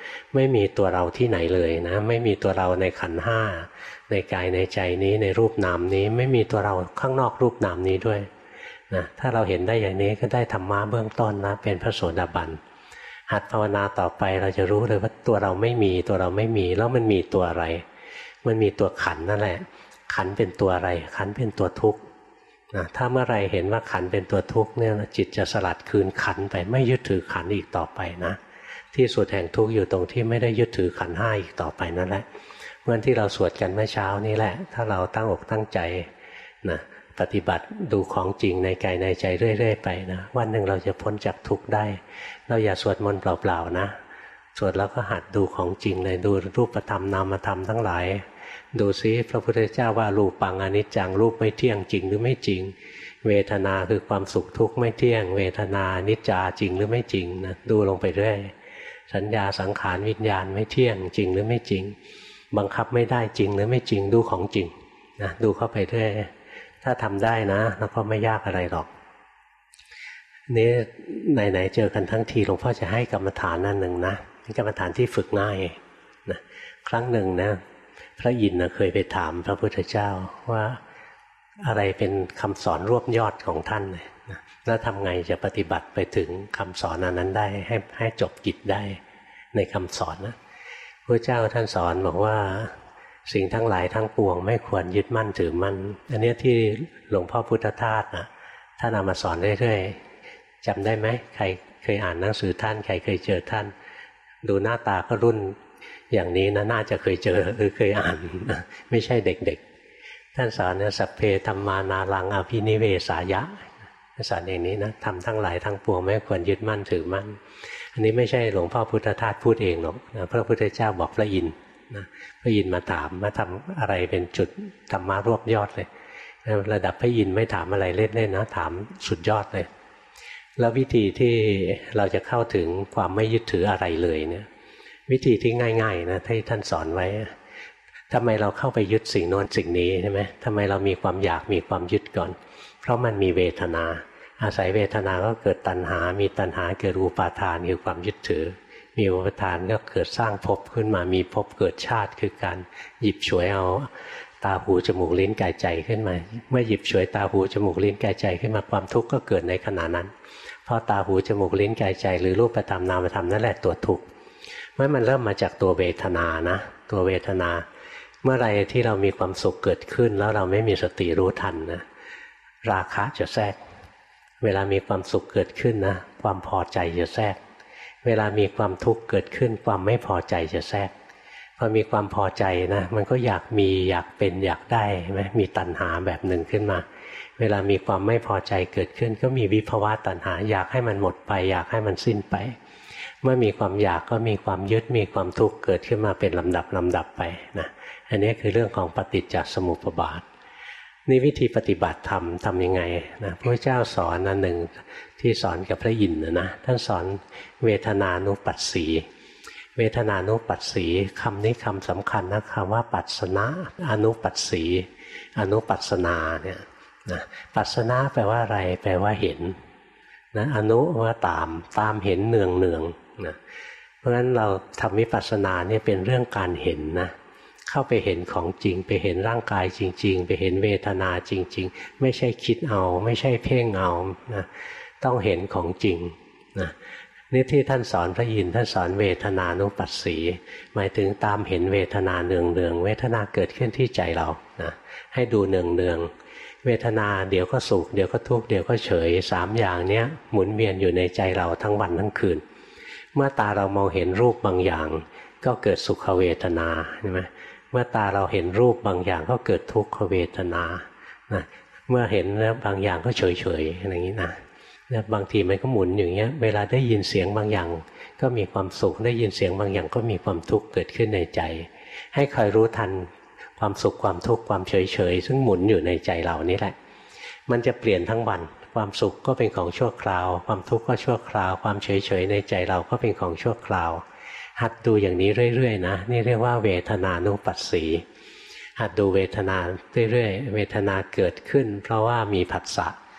ไม่มีตัวเราที่ไหนเลยนะไม่มีตัวเราในขันธ์ห้าในกายในใจนี้ในรูปนามนี้ไม่มีตัวเราข้างนอกรูปนามนี้ด้วยนะถ้าเราเห็นได้อย่างนี้ก็ได้ธรรมะเบื้องต้นนะเป็นพระโสดาบันหัดภาวนาต่อไปเราจะรู้เลยว่าตัวเราไม่มีตัวเราไม่มีแล้วมันมีตัวอะไรมันมีตัวขันธ์นั่นแหละขันธ์เป็นตัวอะไรขันธ์เป็นตัวทุกข์นะถ้าเมื่อไรเห็นว่าขันธ์เป็นตัวทุกข์เนี่ยจิตจะสลัดคืนขันธ์ไปไม่ยึดถือขันธ์อีกต่อไปนะที่สุดแห่งทุกข์อยู่ตรงที่ไม่ได้ยึดถือขันธ์ห้าอีกต่อไปนั่นแหละเมื่อที่เราสวดกันเมื่อเช้านี้แหละถ้าเราตั้งอกตั้งใจนะปฏิบัติดูของจริงในกายในใจเรื่อยๆไปนะวันหนึ่งเราจะพ้นจากทุกข์ได้เราอย่าสวดมนต์เปล่าๆนะสวดแล้วก็หัดดูของจริงเลยดูรูปธรรมนามธรรมทั้งหลายดูซิพระพุทธเจ้าว่ารูปังอนิจจังรูปไม่เที่ยงจริงหรือไม่จริงเวทนาคือความสุขทุกข์ไม่เที่ยงเวทนานิจจาจริงหรือไม่จริงนะดูลงไปเรื่อยสัญญาสังขารวิญญาณไม่เที่ยงจริงหรือไม่จริงบังคับไม่ได้จริงหรือไม่จริงดูของจริงนะดูเข้าไปเรื่อยถ้าทำได้นะแล้วก็ไม่ยากอะไรหรอกนี่ไหนๆเจอกันทั้งทีหลวงพ่อจะให้กรรมฐานนั่นหนึ่งนะเป็นกรรมฐานที่ฝึกง่ายนะครั้งหนึ่งนะพระอินทร์เคยไปถามพระพุทธเจ้าว่าอะไรเป็นคำสอนรวบยอดของท่านนะแล้วทำไงจะปฏิบัติไปถึงคำสอนอันนั้นได้ให้จบกิจได้ในคำสอนนะพระเจ้าท่านสอนบอกว่าสิ่งทั้งหลายทั้งปวงไม่ควรยึดมั่นถือมั่นอันนี้ที่หลวงพ่อพุทธทาสนะท่านเอามาสอนเรื่อยๆจำได้ไหมใครเคยอ่านหนังสือท่านใครเคยเจอท่านดูหน้าตาก็รุ่นอย่างนี้นะน่าจะเคยเจอหรือเคยอ่านไม่ใช่เด็กๆท่านสอนเนี่ยสัพเพธัมมานารังอภินิเวสายะสอนอย่างนี้นะทำทั้งหลายทั้งปวงไม่ควรยึดมั่นถือมั่นอันนี้ไม่ใช่หลวงพ่อพุทธทาสพูดเองหรอกนะพระพุทธเจ้าบอกพระอินทร์นะพระอินทร์มาถามมาทำอะไรเป็นจุดธรรมะรวบยอดเลยระดับพระอินทร์ไม่ถามอะไรเล่นๆนะถามสุดยอดเลยแล้ววิธีที่เราจะเข้าถึงความไม่ยึดถืออะไรเลยเนี่ยวิธีที่ง่ายๆนะที่ท่านสอนไว้ทำไมเราเข้าไปยึดสิ่งโน้นสิ่งนี้ใช่ไหมทำไมเรามีความอยากมีความยึดก่อนเพราะมันมีเวทนาอาศัยเวทนาก็เกิดตัณหามีตัณหาเกิดอุปาทานคือความยึดถือมีอุปาทานก็เกิดสร้างภพขึ้นมามีภพเกิดชาติคือการหยิบฉวยเอาตาหูจมูกลิ้นกายใจขึ้นมาเมื่อหยิบฉวยตาหูจมูกลิ้นกายใจขึ้นมาความทุกข์ก็เกิดในขณะนั้นเพราะตาหูจมูกลิ้นกายใจหรือรูปธรรมนามธรรมนั่นแหละตัวทุกข์เมื่อมันเริ่มมาจากตัวเวทนานะตัวเวทนาเมื่อไรที่เรามีความสุขเกิดขึ้นแล้วเราไม่มีสติรู้ทันนะราคะจะแทรกเวลามีความสุขเกิดขึ้นนะความพอใจจะแทรกเวลามีความทุกข์เกิดขึ้นความไม่พอใจจะแทรกพอมีความพอใจนะมันก็อยากมีอยากเป็นอยากได้ใช่ไหมมีตัณหาแบบหนึ่งขึ้นมาเวลามีความไม่พอใจเกิดขึ้นก็มีวิภวะตัณหาอยากให้มันหมดไปอยากให้มันสิ้นไปเมื่อมีความอยากก็มีความยึดมีความทุกข์เกิดขึ้นมาเป็นลำดับไปนะอันนี้คือเรื่องของปฏิจจสมุปบาทนี่วิธีปฏิบัติธรรมทำยังไงนะพระเจ้าสอนอันหนึ่งที่สอนกับพระอินทร์นะท่านสอนเวทนานุปัสสีเวทนานุปัสสีคำนี้คำสำคัญนะคำว่าปัสสนะอนุปัสสีอนุปัสสนาเนี่ยนะปัสสนะแปลว่าอะไรแปลว่าเห็นนะอนุว่าตามเห็นเนืองนะเพราะฉะนั้นเราทำวิปัสสนาเนี่ยเป็นเรื่องการเห็นนะเข้าไปเห็นของจริงไปเห็นร่างกายจริงๆไปเห็นเวทนาจริงๆไม่ใช่คิดเอาไม่ใช่เพ่งเอานะต้องเห็นของจริงนะนี่ที่ท่านสอนพระอินทร์ท่านสอนเวทนานุปัสสีหมายถึงตามเห็นเวทนาเนืองๆเวทนาเกิดขึ้นที่ใจเรานะให้ดูเนืองๆเวทนาเดี๋ยวก็สุขเดี๋ยวก็ทุกข์เดี๋ยวก็เฉย3อย่างเนี้ยหมุนเวียนอยู่ในใจเราทั้งวันทั้งคืนเมื่อตาเรามองเห็นรูปบางอย่างก็เกิดสุขเวทนาใช่ไหมเมื่อตาเราเห็นรูปบางอย่างก็เกิดทุกขเวทนานะเมื่อเห็นแล้วบางอย่างก็เฉยๆอะไรอย่างนี้นะแล้วบางทีมันก็หมุนอย่างเงี้ยเวลาได้ยินเสียงบางอย่างก็มีความสุขได้ยินเสียงบางอย่างก็มีความทุกข์เกิดขึ้นในใจให้คอยรู้ทันความสุขความทุกข์ความเฉยๆซึ่งหมุนอยู่ในใจเรานี่แหละมันจะเปลี่ยนทั้งวันความสุขก็เป็นของชั่วคราวความทุกข์ก็ชั่วคราวความเฉยๆในใจเราก็เป็นของชั่วคราวหัดดูอย่างนี้เรื่อยๆนะนี่เรียกว่าเวทนานุปัสสีหัดดูเวทนาเรื่อยๆเวทนาเกิดขึ้นเพราะว่ามีผัสสะ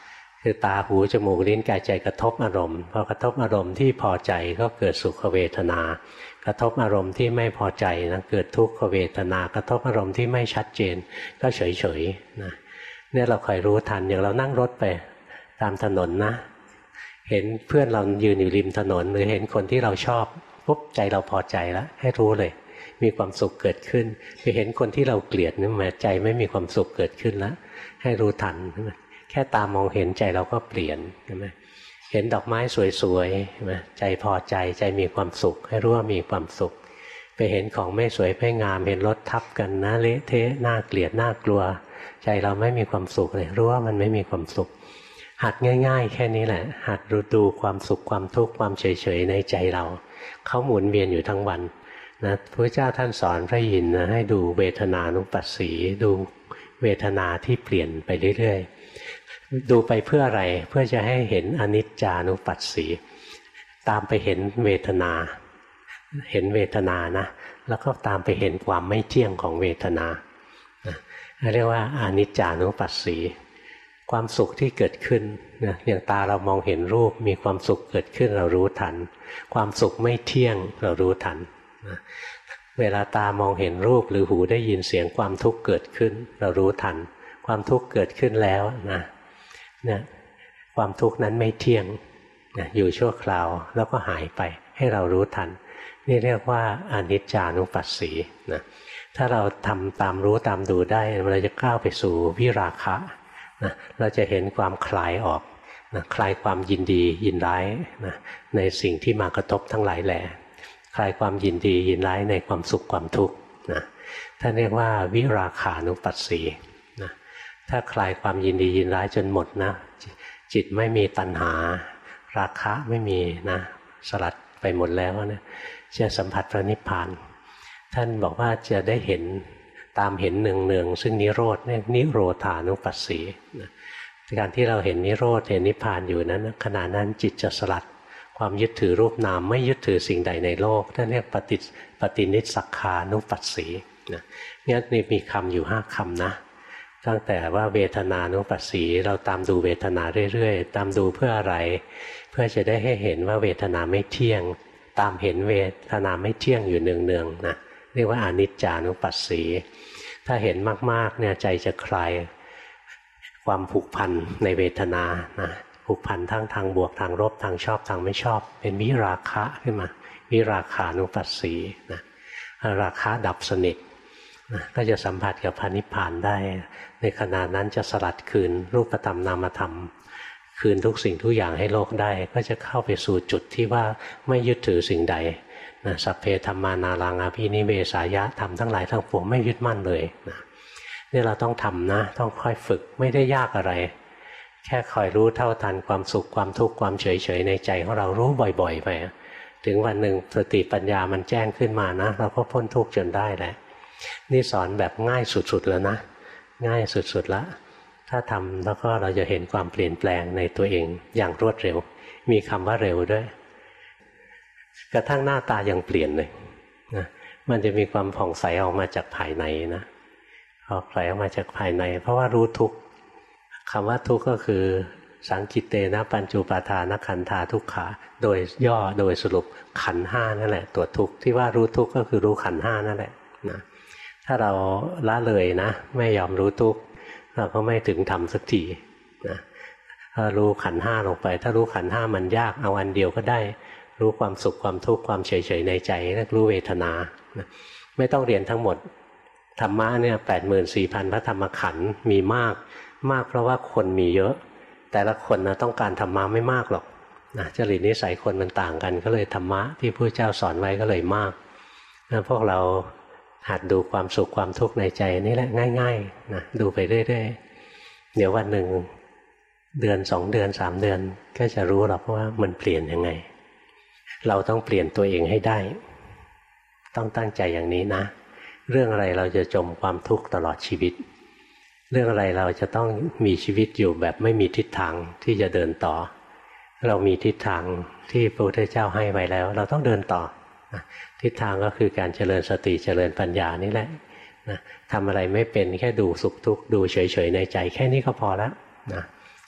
คือตาหูจมูกลิ้นกายใจกระทบอารมณ์พอกระทบอารมณ์ที่พอใจก็เกิดสุขเวทนากระทบอารมณ์ที่ไม่พอใจนะเกิดทุกขเวทนากระทบอารมณ์ที่ไม่ชัดเจนก็เฉยๆนะเนี่ยเราคอยรู้ทันอย่างเรานั่งรถไปตามถนนนะเห็นเพื่อนเรายืนอยู่ริมถนนหรือเห็นคนที่เราชอบปุ๊บใจเราพอใจแล้วให้รู้เลยมีความสุขเกิดขึ้นไปเห็นคนที่เราเกลียดนี่มาใจไม่มีความสุขเกิดขึ้นแล้วให้รู้ทันแค่ตามองเห็นใจเราก็เปลี่ยนใช่ไหมเห็นดอกไม้สวยๆใช่ไหมใจพอใจใจมีความสุขให้รู้ว่ามีความสุขไปเห็นของไม่สวยไม่งามเห็นรถทับกันนะเละเทะน่าเกลียดน่ากลัวใจเราไม่มีความสุขเลยรู้ว่ามันไม่มีความสุขหัดง่ายๆแค่นี้แหละหัดรู้ดูความสุขความทุกข์ความเฉยๆในใจเราเขาหมุนเวียนอยู่ทั้งวันนะพระเจ้าท่านสอนพระอินทร์นะให้ดูเวทนานุปัสสีดูเวทนาที่เปลี่ยนไปเรื่อยๆดูไปเพื่ออะไรเพื่อจะให้เห็นอนิจจานุปัสสีตามไปเห็นเวทนาเห็นเวทนานะแล้วก็ตามไปเห็นความไม่เที่ยงของเวทนาเรียกว่าอนิจจานุปัสสีความสุขที่เกิดขึ้นนะอย่างตาเรามองเห็นรูปมีความสุขเกิดขึ้นเรารู้ทันความสุขไม่เที่ยงเรารู้ทันนะเวลาตามองเห็นรูปหรือหูได้ยินเสียงความทุกข์เกิดขึ้นเรารู้ทันความทุกข์เกิดขึ้นแล้วนะเนี่ยความทุกข์นั้นไม่เที่ยงนะอยู่ชั่วคราวแล้วก็หายไปให้เรารู้ทันนี่เรียกว่าอนิจจานุปัสสีนะถ้าเราทำตามรู้ตามดูได้เราจะก้าวไปสู่วิราคะนะเราจะเห็นความคลายออกนะคลายความยินดียินร้ายนะในสิ่งที่มากระทบทั้งหลายแหล่คลายความยินดียินร้ายในความสุขความทุกข์นะท่านเรียกว่าวิราคานุปัสสีนะถ้าคลายความยินดียินร้ายจนหมดนะจิตไม่มีตัณหาราคะไม่มีนะสลัดไปหมดแล้วนะจะสัมผัสพระนิพพานท่านบอกว่าจะได้เห็นตามเห็นเนืองๆซึ่งนิโรธเนี่ยนิโรธานุปัสสีนะการที่เราเห็นนิโรธเห็นนิพพานอยู่นั้นขณะนั้นจิตจะสลัดความยึดถือรูปนามไม่ยึดถือสิ่งใดในโลกท่านเรียกปฏินิสสักขานุปัสสีนะเนี่ยมีคำอยู่5คำนะตั้งแต่ว่าเวทนานุปัสสีเราตามดูเวทนาเรื่อยๆตามดูเพื่ออะไรเพื่อจะได้ให้เห็นว่าเวทนาไม่เที่ยงตามเห็นเวทนาไม่เที่ยงอยู่เนืองๆนะเรียกว่าอนิจจานุปัสสีถ้าเห็นมากๆเนี่ยใจจะคลายความผูกพันในเวทนานะผูกพันทั้งทางบวกทางลบทางชอบทางไม่ชอบเป็นวิราคะขึ้นมาวิราคานุปัสสีนะราคะดับสนิทนะก็จะสัมผัสกับพระนิพพานได้ในขณะนั้นจะสลัดคืนรูปธรรมนามธรรมคืนทุกสิ่งทุกอย่างให้โลกได้ก็จะเข้าไปสู่จุดที่ว่าไม่ยึดถือสิ่งใดนะสัพเพธัมมานารังอภินิเวสายะธรรมทั้งหลายทั้งปวงไม่ยึดมั่นเลยนะนี่เราต้องทำนะต้องค่อยฝึกไม่ได้ยากอะไรแค่คอยรู้เท่าทันความสุขความทุกข์ความเฉยๆในใจของเรารู้บ่อยๆไปถึงวันหนึ่งสติปัญญามันแจ้งขึ้นมานะเราก็พ้นทุกข์จนได้แหละนี่สอนแบบง่ายสุดๆแล้วนะง่ายสุดๆแล้วถ้าทำแล้วก็เราจะเห็นความเปลี่ยนแปลงในตัวเองอย่างรวดเร็วมีคำว่าเร็วด้วยกระทั่งหน้าตายังเปลี่ยนเลยนะมันจะมีความผ่องใสออกมาจากภายในนะออกไหลออกมาจากภายในเพราะว่ารู้ทุกข์คำว่าทุกข์ก็คือสังคิเตนะปัญจุปาทานขันธาทุกขาโดยย่อโดยสรุปขันธ์ห้านั่นแหละตัวทุกข์ที่ว่ารู้ทุกข์ก็คือรู้ขันธ์ห้านั่นแหละนะถ้าเราละเลยนะไม่ยอมรู้ทุกข์เราก็ไม่ถึงธรรมสักทีนะถ้ารู้ขันธ์ห้าลงไปถ้ารู้ขันธ์ห้ามันยากเอาอันเดียวก็ได้รู้ความสุขความทุกข์ความเฉยๆในใจเรียกรู้เวทนานะไม่ต้องเรียนทั้งหมดธรรมะเนี่ย 84,000 พระธรรมขันธ์มีมากเพราะว่าคนมีเยอะแต่ละคนนะต้องการธรรมะไม่มากหรอกนะจริตนิสัยคนมันต่างกันก็เลยธรรมะที่พระเจ้าสอนไว้ก็เลยมากนะพวกเราหัดดูความสุขความทุกข์ในใจนี่แหละง่ายๆนะดูไปเรื่อยๆเดี๋ยววันหนึ่งเดือน2 เดือน3 เดือนก็จะรู้หรอกว่ามันเปลี่ยนยังไงเราต้องเปลี่ยนตัวเองให้ได้ต้องตั้งใจอย่างนี้นะเรื่องอะไรเราจะจมความทุกข์ตลอดชีวิตเรื่องอะไรเราจะต้องมีชีวิตอยู่แบบไม่มีทิศทางที่จะเดินต่อเรามีทิศทางที่พระพุทธเจ้าให้ไว้แล้วเราต้องเดินต่อทิศทางก็คือการเจริญสติเจริญปัญญานี่แหละทำอะไรไม่เป็นแค่ดูสุขทุกข์ดูเฉยๆในใจแค่นี้ก็พอแล้วนะ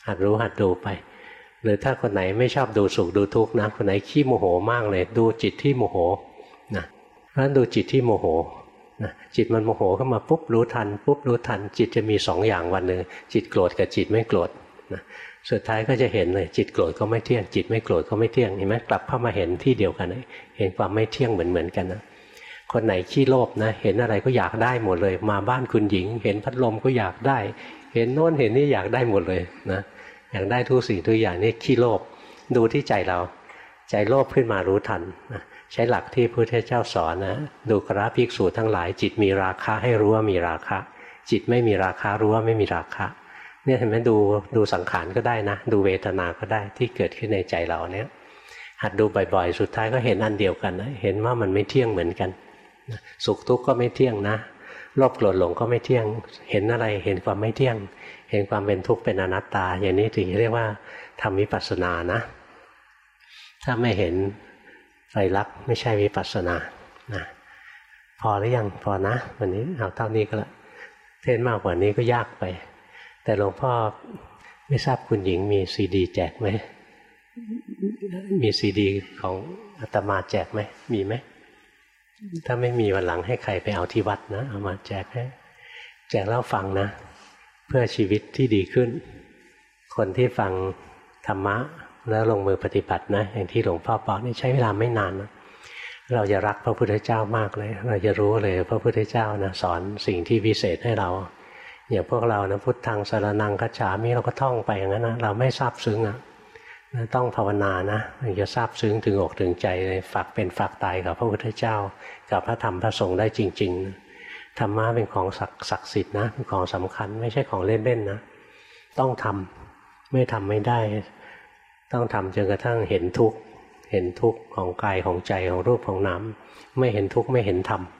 หัดรู้หัดดูไปหรือถ้าคนไหนไม่ชอบดูสุขดูทุกข์นะคนไหนขี้โมโหมากเลยดูจิตที่โมโหนะเพราะฉะนั้นดูจิตที่โมโหนะจิตมันโมโหเข้ามาปุ๊บรู้ทันปุ๊บรู้ทันจิตจะมี2 อย่างวันหนึ่งจิตโกรธกับจิตไม่โกรธนะสุดท้ายก็จะเห็นเลยจิตโกรธก็ไม่เที่ยงจิตไม่โกรธก็ไม่เที่ยงเห็นไหมกลับเข้ามาเห็นที่เดียวกันเห็นความไม่เที่ยงเหมือนกันนะคนไหนขี้โลภนะเห็นอะไรก็อยากได้หมดเลยมาบ้านคุณหญิงเห็นพัดลมก็อยากได้เห็นโน้นเห็นนี่อยากได้หมดเลยนะอยากได้ทุกสิ่งทุกอย่างนี่ขี้โลภดูที่ใจเราใจโลภขึ้นมารู้ทันนะใช้หลักที่พระพุทธเจ้าสอนนะดูกราภิกษุทั้งหลายจิตมีราคะให้รู้ว่ามีราคะจิตไม่มีราคะรู้ว่าไม่มีราคะเนี่ยเห็นไหมดูสังขารก็ได้นะดูเวทนาก็ได้ที่เกิดขึ้นในใจเราเนี่ยหัดดูบ่อยๆสุดท้ายก็เห็นอันเดียวกันนะเห็นว่ามันไม่เที่ยงเหมือนกันสุขทุกข์ก็ไม่เที่ยงนะโลภโกรธหลงก็ไม่เที่ยงเห็นอะไรเห็นความไม่เที่ยงเห็นความเป็นทุกข์เป็นอนัตตาอย่างนี้ถึงเรียกว่าทำวิปัสสนานะถ้าไม่เห็นไตรลักษณ์ไม่ใช่วิปัสสนานะพอหรือยังพอนะวันนี้เอาเท่านี้ก็ละเทศมากกว่านี้ก็ยากไปแต่หลวงพ่อไม่ทราบคุณหญิงมีซีดีแจกไหมมีซีดีของอาตมาแจกไหมมีไหมถ้าไม่มีวันหลังให้ใครไปเอาที่วัดนะเอามาแจกให้แจกแล้วฟังนะเพื่อชีวิตที่ดีขึ้นคนที่ฟังธรรมะแล้วลงมือปฏิบัตินะอย่างที่หลวงพ่อบอกนี่ใช้เวลาไม่นานนะเราจะรักพระพุทธเจ้ามากเลยเราจะรู้เลยพระพุทธเจ้านะสอนสิ่งที่วิเศษให้เราอย่างพวกเรานะพุทธังสรณังคัจฉามิเราก็ท่องไปอย่างนั้นนะเราไม่ทราบซึ้งอ่ะต้องภาวนานะถึงจะทราบซึ้งถึงอกถึงใจเลยฝากเป็นฝากตายกับพระพุทธเจ้ากับพระธรรมพระสงฆ์ได้จริงๆธรรมะเป็นของศักดิ์สิทธิ์นะเป็นของสำคัญไม่ใช่ของเล่นๆนะต้องทำไม่ทำไม่ได้ต้องทำจนกระทั่งเห็นทุกข์เห็นทุกข์ของกายของใจของรูปของนามไม่เห็นทุกข์ไม่เห็นธรรม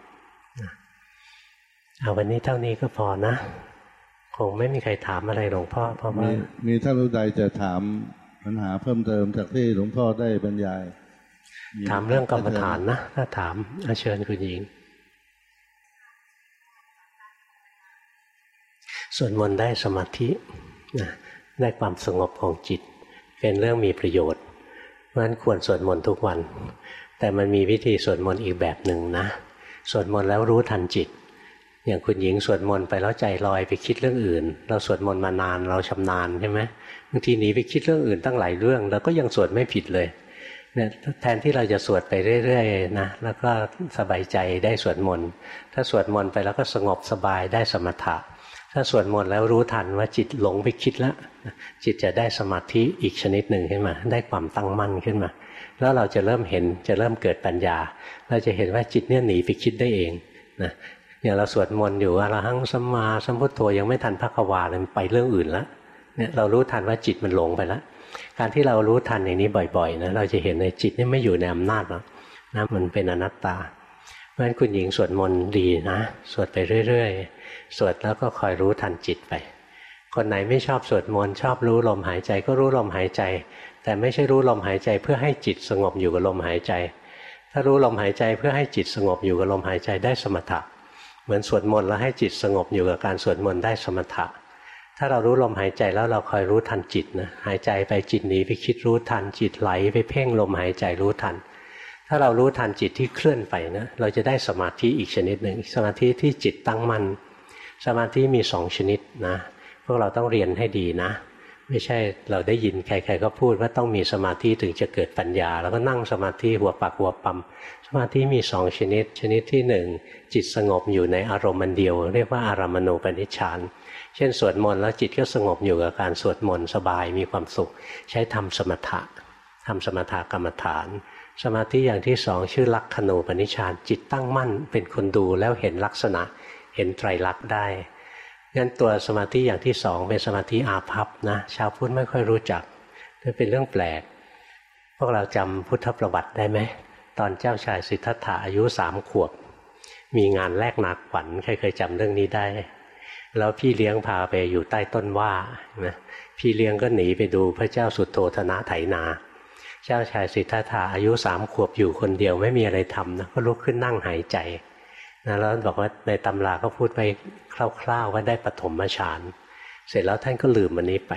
เอาวันนี้เท่านี้ก็พอนะคงไม่มีใครถามอะไรหลวงพ่อเพราะว่ามีท่านผู้ใดจะถามปัญหาเพิ่มเติมจากที่หลวงพ่อได้บรรยายถามเรื่องกรรมฐานนะถ้าถามเชิญคุณหญิงสวดมนต์ได้สมาธิได้ความสงบของจิตเป็นเรื่องมีประโยชน์เพราะฉะนั้นควรสวดมนต์ทุกวันแต่มันมีวิธีสวดมนต์อีกแบบหนึ่งนะสวดมนต์แล้วรู้ทันจิตอย่างคุณหญิงสวดมนต์ไปแล้วใจลอยไปคิดเรื่องอื่นเราสวดมนต์มานานเราชำนาญใช่ไหมบางทีหนีไปคิดเรื่องอื่นตั้งหลายเรื่องเราก็ยังสวดไม่ผิดเลยเนี่ยแทนที่เราจะสวดไปเรื่อยๆนะแล้วก็สบายใจได้สวดมนต์ถ้าสวดมนต์ไปแล้วก็สงบสบายได้สมถะถ้าสวดมนต์แล้วรู้ทันว่าจิตหลงไปคิดแล้วจิตจะได้สมาธิอีกชนิดหนึ่งขึ้นมาได้ความตั้งมั่นขึ้นมาแล้วเราจะเริ่มเห็นจะเริ่มเกิดปัญญาเราจะเห็นว่าจิตเนี่ยหนีไปคิดได้เองนะอย่างเราสวดมนต์อยู่อรหังสัมมาสัมพุทโธยังไม่ทันภควาเลยไปเรื่องอื่นแล้วเนี่ยเรารู้ทันว่าจิตมันหลงไปแล้วการที่เรารู้ทันอย่างนี้บ่อยๆนะเราจะเห็นในจิตนี่ไม่อยู่ในอำนาจหรอกนะมันเป็นอนัตตาเพราะฉะนั้นคุณหญิงสวดมนต์ดีนะสวดไปเรื่อยๆสวดแล้วก็คอยรู้ทันจิตไปคนไหนไม่ชอบสวดมนต์ชอบรู้ลมหายใจก็รู้ลมหายใจแต่ไม่ใช่รู้ลมหายใจเพื่อให้จิตสงบอยู่กับลมหายใจถ้ารู้ลมหายใจเพื่อให้จิตสงบอยู่กับลมหายใจได้สมถะเหมือนสวดมนต์แล้วให้จิตสงบอยู่กับการสวดมนต์ได้สมถะถ้าเรารู้ลมหายใจแล้วเราคอยรู้ทันจิตนะหายใจไปจิตหนีไปคิดรู้ทันจิตไหลไปเพ่งลมหายใจรู้ทันถ้าเรารู้ทันจิตที่เคลื่อนไปนะเราจะได้สมาธิอีกชนิดหนึ่งสมาธิที่จิตตั้งมั่นสมาธิมี2ชนิดนะพวกเราต้องเรียนให้ดีนะไม่ใช่เราได้ยินใครๆก็พูดว่าต้องมีสมาธิถึงจะเกิดปัญญาแล้วก็นั่งสมาธิหัวปักหัวปั๊มสมาธิมี2ชนิดชนิดที่1จิตสงบอยู่ในอารมณ์เดียวเรียกว่าอารามณูปนิชฌานเช่นสวดมนต์แล้วจิตก็สงบอยู่กับการสวดมนต์สบายมีความสุขใช้ทำสมถะกรรมฐานสมาธิอย่างที่2ชื่อลักขณูปนิชฌานจิตตั้งมั่นเป็นคนดูแล้วเห็นลักษณะเห็นไตรลักษณ์ได้งั้นตัวสมาธิอย่างที่2เป็นสมาธิอาภัพนะชาวพุทธไม่ค่อยรู้จักนี่เป็นเรื่องแปลกพวกเราจำพุทธประวัติได้ไหมตอนเจ้าชายสิทธัตถะอายุ3 ขวบมีงานแลกนาขวัญใครเคยจำเรื่องนี้ได้แล้วพี่เลี้ยงพาไปอยู่ใต้ต้นว่านะพี่เลี้ยงก็หนีไปดูพระเจ้าสุโธธนะไถนาเจ้าชายสิทธัตถะอายุ3 ขวบอยู่คนเดียวไม่มีอะไรทำนะก็ลุกขึ้นนั่งหายใจนะแล้วบอกว่าในตำราก็พูดไปคร่าวๆว่าได้ปฐมฌานเสร็จแล้วท่านก็ลืมอันนี้ไป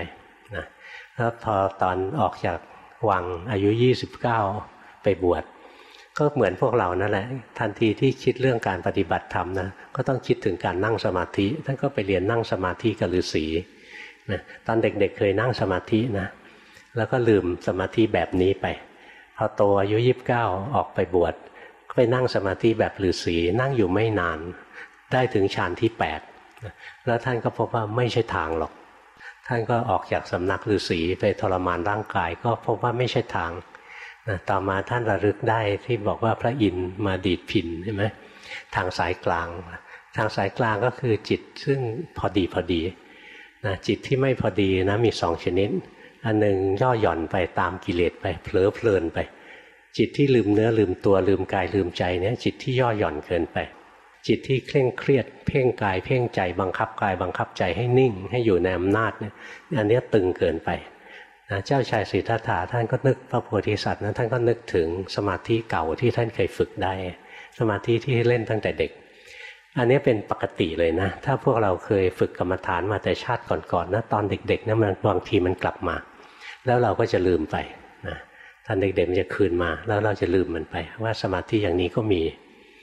นะแล้วพอตอนออกจากวังอายุ29ไปบวชก็เหมือนพวกเรานั่นแหละทันทีที่คิดเรื่องการปฏิบัติธรรมนะก็ต้องคิดถึงการนั่งสมาธิท่านก็ไปเรียนนั่งสมาธิกับฤาษีนะตอนเด็กๆเคยนั่งสมาธินะแล้วก็ลืมสมาธิแบบนี้ไปพอโตอายุ29ออกไปบวชก็ไปนั่งสมาธิแบบฤาษีนั่งอยู่ไม่นานได้ถึงฌานที่8นะแล้วท่านก็พบว่าไม่ใช่ทางหรอกท่านก็ออกจากสำนักฤาษีไปทรมานร่างกายก็พบว่าไม่ใช่ทางต่อมาท่านระลึกได้ที่บอกว่าพระอินทร์มาดีดพิณใช่ไหมทางสายกลางทางสายกลางก็คือจิตซึ่งพอดีนะจิตที่ไม่พอดีนะมี2ชนิดอันหนึ่งย่อหย่อนไปตามกิเลสไปเผลอเพลินไปจิตที่ลืมเนื้อลืมตัวลืมกายลืมใจเนี่ยจิตที่ย่อหย่อนเกินไปจิตที่เคร่งเครียดเพ่งกายเพ่งใจบังคับกายบังคับใจให้นิ่งให้อยู่ในอำนาจเนี่ยอันนี้ตึงเกินไปเจ้าชายสิทธัตถะท่านก็นึกพระโพธิสัตว์นะท่านก็นึกถึงสมาธิเก่าที่ท่านเคยฝึกได้สมาธิที่เล่นตั้งแต่เด็กอันนี้เป็นปกติเลยนะถ้าพวกเราเคยฝึกกรรมฐานมาแต่ชาติก่อนๆนะตอนเด็กๆนะมันบางทีมันกลับมาแล้วเราก็จะลืมไปนะตอนเด็กๆมันจะคืนมาแล้วเราจะลืมมันไปว่าสมาธิอย่างนี้ก็มี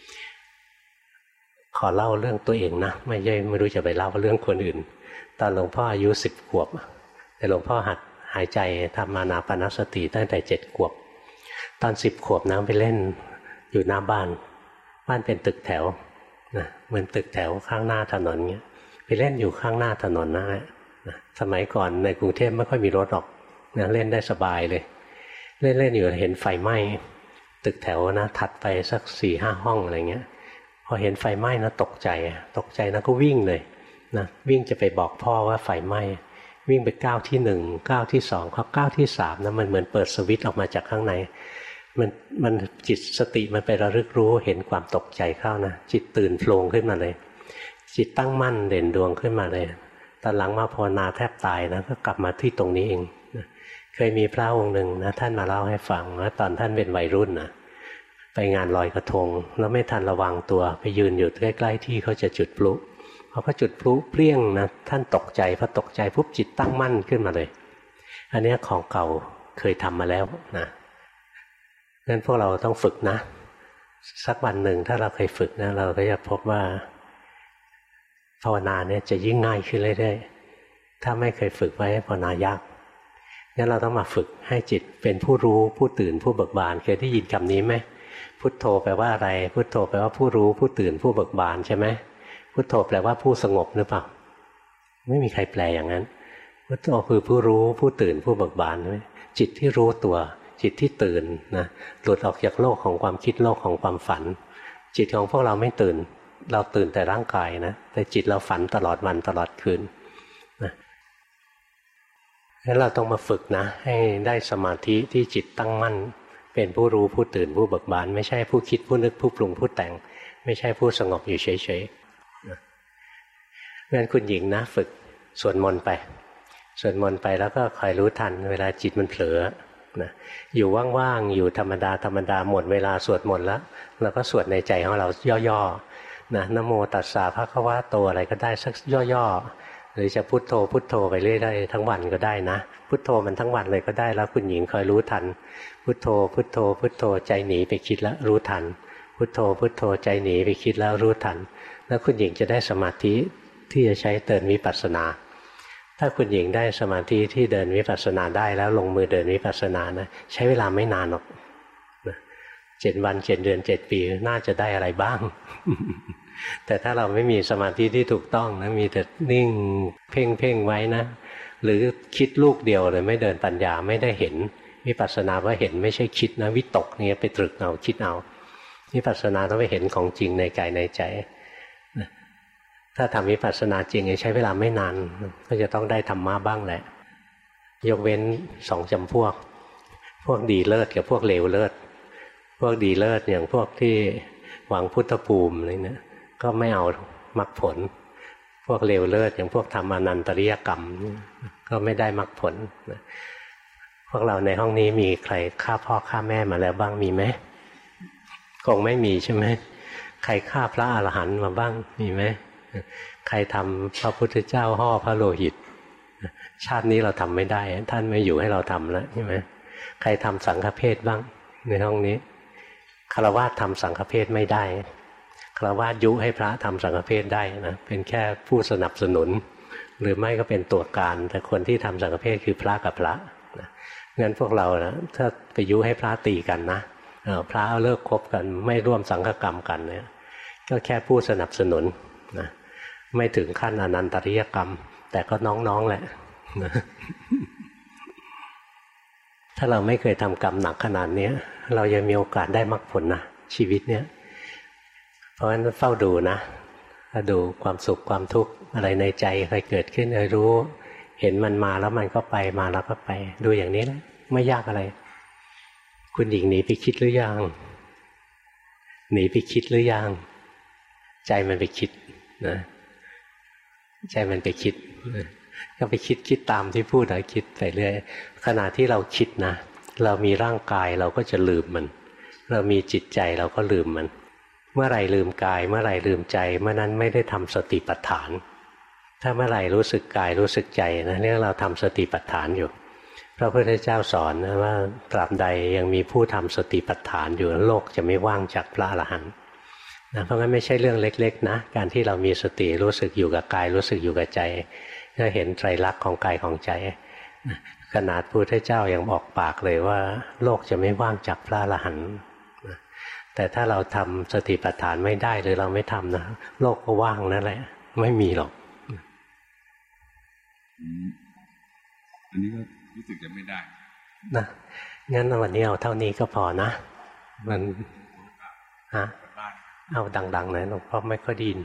ขอเล่าเรื่องตัวเองนะไม่รู้จะไปเล่าเรื่องคนอื่นตอนหลวงพ่ออายุ10 ขวบแต่หลวงพ่อหัดหายใจทำอานาปานสติตั้งแต่7 ขวบตอน10 ขวบนะไปเล่นอยู่หน้าบ้านเป็นตึกแถวนะเหมือนตึกแถวข้างหน้าถนนเงี้ยไปเล่นอยู่ข้างหน้าถนนนั่นแหละสมัยก่อนในกรุงเทพไม่ค่อยมีรถหรอกนะเล่นได้สบายเลยเล่นอยู่เห็นไฟไหม้ตึกแถวนะถัดไปสัก 4-5 ห้องอะไรเงี้ยพอเห็นไฟไหม้นะตกใจนะก็วิ่งเลยนะวิ่งจะไปบอกพ่อว่าไฟไหม้วิ่งไปก้าวที่1ก้าวที่2เขาก้าวที่3นะมันเหมือนเปิดสวิตช์ออกมาจากข้างในมันจิตสติมันไประลึกรู้เห็นความตกใจเข้านะจิตตื่นโผล่ขึ้นมาเลยจิตตั้งมั่นเด่นดวงขึ้นมาเลยตอนหลังมาภาวนาแทบตายนะก็กลับมาที่ตรงนี้เองเคยมีพระองค์หนึ่งนะท่านมาเล่าให้ฟังว่าตอนท่านเป็นวัยรุ่นนะไปงานลอยกระทงแล้วไม่ทันระวังตัวไปยืนอยู่ใกล้ๆที่เขาจะจุดพลุพอเขาจุดพลุเปรี้ยงนะท่านตกใจพอตกใจปุ๊บจิตตั้งมั่นขึ้นมาเลยอันนี้ของเก่าเคยทำมาแล้วนะงั้นพวกเราต้องฝึกนะสักวันหนึ่งถ้าเราเคยฝึกนะเราก็จะพบว่าภาวนาเนี่ยจะยิ่งง่ายขึ้นเรื่อยๆถ้าไม่เคยฝึกไว้ภาวนายากงั้นเราต้องมาฝึกให้จิตเป็นผู้รู้ผู้ตื่นผู้เบิกบานเคยได้ยินคำนี้ไหมพุทโธแปลว่าอะไรพุทโธแปลว่าผู้รู้ผู้ตื่นผู้เบิกบานใช่ไหมพุทโธแปลว่าผู้สงบหรือเปล่าไม่มีใครแปลอย่างนั้นพุทโธคือผู้รู้ผู้ตื่นผู้เบิกบานจิตที่รู้ตัวจิตที่ตื่นนะหลุดออกจากโลกของความคิดโลกของความฝันจิตของพวกเราไม่ตื่นเราตื่นแต่ร่างกายนะแต่จิตเราฝันตลอดวันตลอดคืนนะงั้นเราต้องมาฝึกนะให้ได้สมาธิที่จิตตั้งมั่นเป็นผู้รู้ผู้ตื่นผู้เบิกบานไม่ใช่ผู้คิดผู้นึกผู้ปรุงผู้แต่งไม่ใช่ผู้สงบอยู่เฉยๆงั้นคุณหญิงนะฝึกสวดมนต์ไปสวดมนต์ไปแล้วก็คอยรู้ทันเวลาจิตมันเผลอนะอยู่ว่างๆอยู่ธรรมดาหมดเวลาสวดมนต์แล้วเราก็สวดในใจของเราย่อๆนะนะโมตัสสะภะคะวะโตอะไรก็ได้สักย่อๆหรือจะพุทโธพุทโธไปเรื่อยๆทั้งวันก็ได้นะพุทโธมันทั้งวันเลยก็ได้แล้วคุณหญิงคอยรู้ทันพุทโธพุทโธพุทโธใจหนีไปคิดแล้วรู้ทันพุทโธพุทโธใจหนีไปคิดแล้วรู้ทันแล้วคุณหญิงจะได้สมาธิที่จะใช้เดินวิปัสสนาถ้าคุณหญิงได้สมาธิที่เดินวิปัสสนาได้แล้วลงมือเดินวิปัสสนานะใช้เวลาไม่นานหรอก7 วัน7 เดือน7 ปีน่าจะได้อะไรบ้าง แต่ถ้าเราไม่มีสมาธิที่ถูกต้องนะมีแต่นิ่งเพ่งไว้นะหรือคิดลูกเดียวเลยไม่เดินปัญญาไม่ได้เห็นวิปัสสนาว่าเห็นไม่ใช่คิดนะวิตกเนี่ยไปตรึกเอาคิดเอาวิปัสสนาต้องไปเห็นของจริงในกายในใจถ้าทำวิปัสสนาจริงใช้เวลาไม่นานก็จะต้องได้ธรรมะบ้างแหละยกเว้น2 จำพวกดีเลิศกับพวกเลวเลิศพวกดีเลิศอย่างพวกที่หวังพุทธภูมิอะไรเนี่ยก็ไม่เอามรรคผลพวกเลวเลิศอย่างพวกทำอนันตริยกรรมก็ไม่ได้มรรคผลพวกเราในห้องนี้มีใครฆ่าพ่อฆ่าแม่มาแล้วบ้างมีไหมคงไม่มีใช่ไหมใครฆ่าพระอรหันต์มาบ้างมีไหมใครทำพระพุทธเจ้าห่อพระโลหิตชาตินี้เราทำไม่ได้ท่านไม่อยู่ให้เราทำแล้วใช่ไหมใครทำสังฆเพศบ้างในห้องนี้ฆราวาสทำสังฆเพศไม่ได้ฆราวาสยุให้พระทำสังฆเพศได้นะเป็นแค่ผู้สนับสนุนหรือไม่ก็เป็นตัวการแต่คนที่ทำสังฆเพศคือพระกับพระงั้นพวกเรานะถ้าไปยุให้พระตีกันนะพระเลิกคบกันไม่ร่วมสังฆกรรมกันเนี่ยก็แค่ผู้สนับสนุนนะไม่ถึงขั้นอนันตริยกรรมแต่ก็น้องๆแหละนะถ้าเราไม่เคยทำกรรมหนักขนาดนี้เรายังมีโอกาสได้มรรคผลนะชีวิตเนี้ยเพราะฉะนั้นเฝ้าดูนะถ้าดูความสุขความทุกข์อะไรในใจใครเกิดขึ้นรู้เห็นมันมาแล้วมันก็ไปมาแล้วก็ไปดูอย่างนี้แหละไม่ยากอะไรคุณหญิงหนีไปคิดหรือยังหนีไปคิดหรือยังใจมันไปคิดนะใจมันไปคิดก็ไปคิดตามที่พูดนะคิดไปเรื่อยขณะที่เราคิดนะเรามีร่างกายเราก็จะลืมมันเรามีจิตใจเราก็ลืมมันเมื่อไหร่ลืมกายเมื่อไหร่ลืมใจเมื่อนั้นไม่ได้ทำสติปัฏฐานถ้าเมื่อไหร่รู้สึกกายรู้สึกใจนะเรียกเราทำสติปัฏฐานอยู่พระพุทธเจ้าสอนนะว่าตราบใดยังมีผู้ทำสติปัฏฐานอยู่โลกจะไม่ว่างจากพระอรหันต์นะเพราะงั้นไม่ใช่เรื่องเล็กๆนะการที่เรามีสติรู้สึกอยู่กับกายรู้สึกอยู่กับใจก็เห็นไตรลักษณ์ของกายของใจขนาดพระพุทธเจ้ายังบอกปากเลยว่าโลกจะไม่ว่างจากพระอรหันต์แต่ถ้าเราทำสติปัฏฐานไม่ได้หรือเราไม่ทำนะโลกก็ว่างนั่นแหละไม่มีหรอกอันนี้ก็รู้สึกจะไม่ได้นะงั้นวันนี้เอาเท่านี้ก็พอนะมันเอาดังๆหน่อยหลวงพ่อไม่ค่อยได้ยิน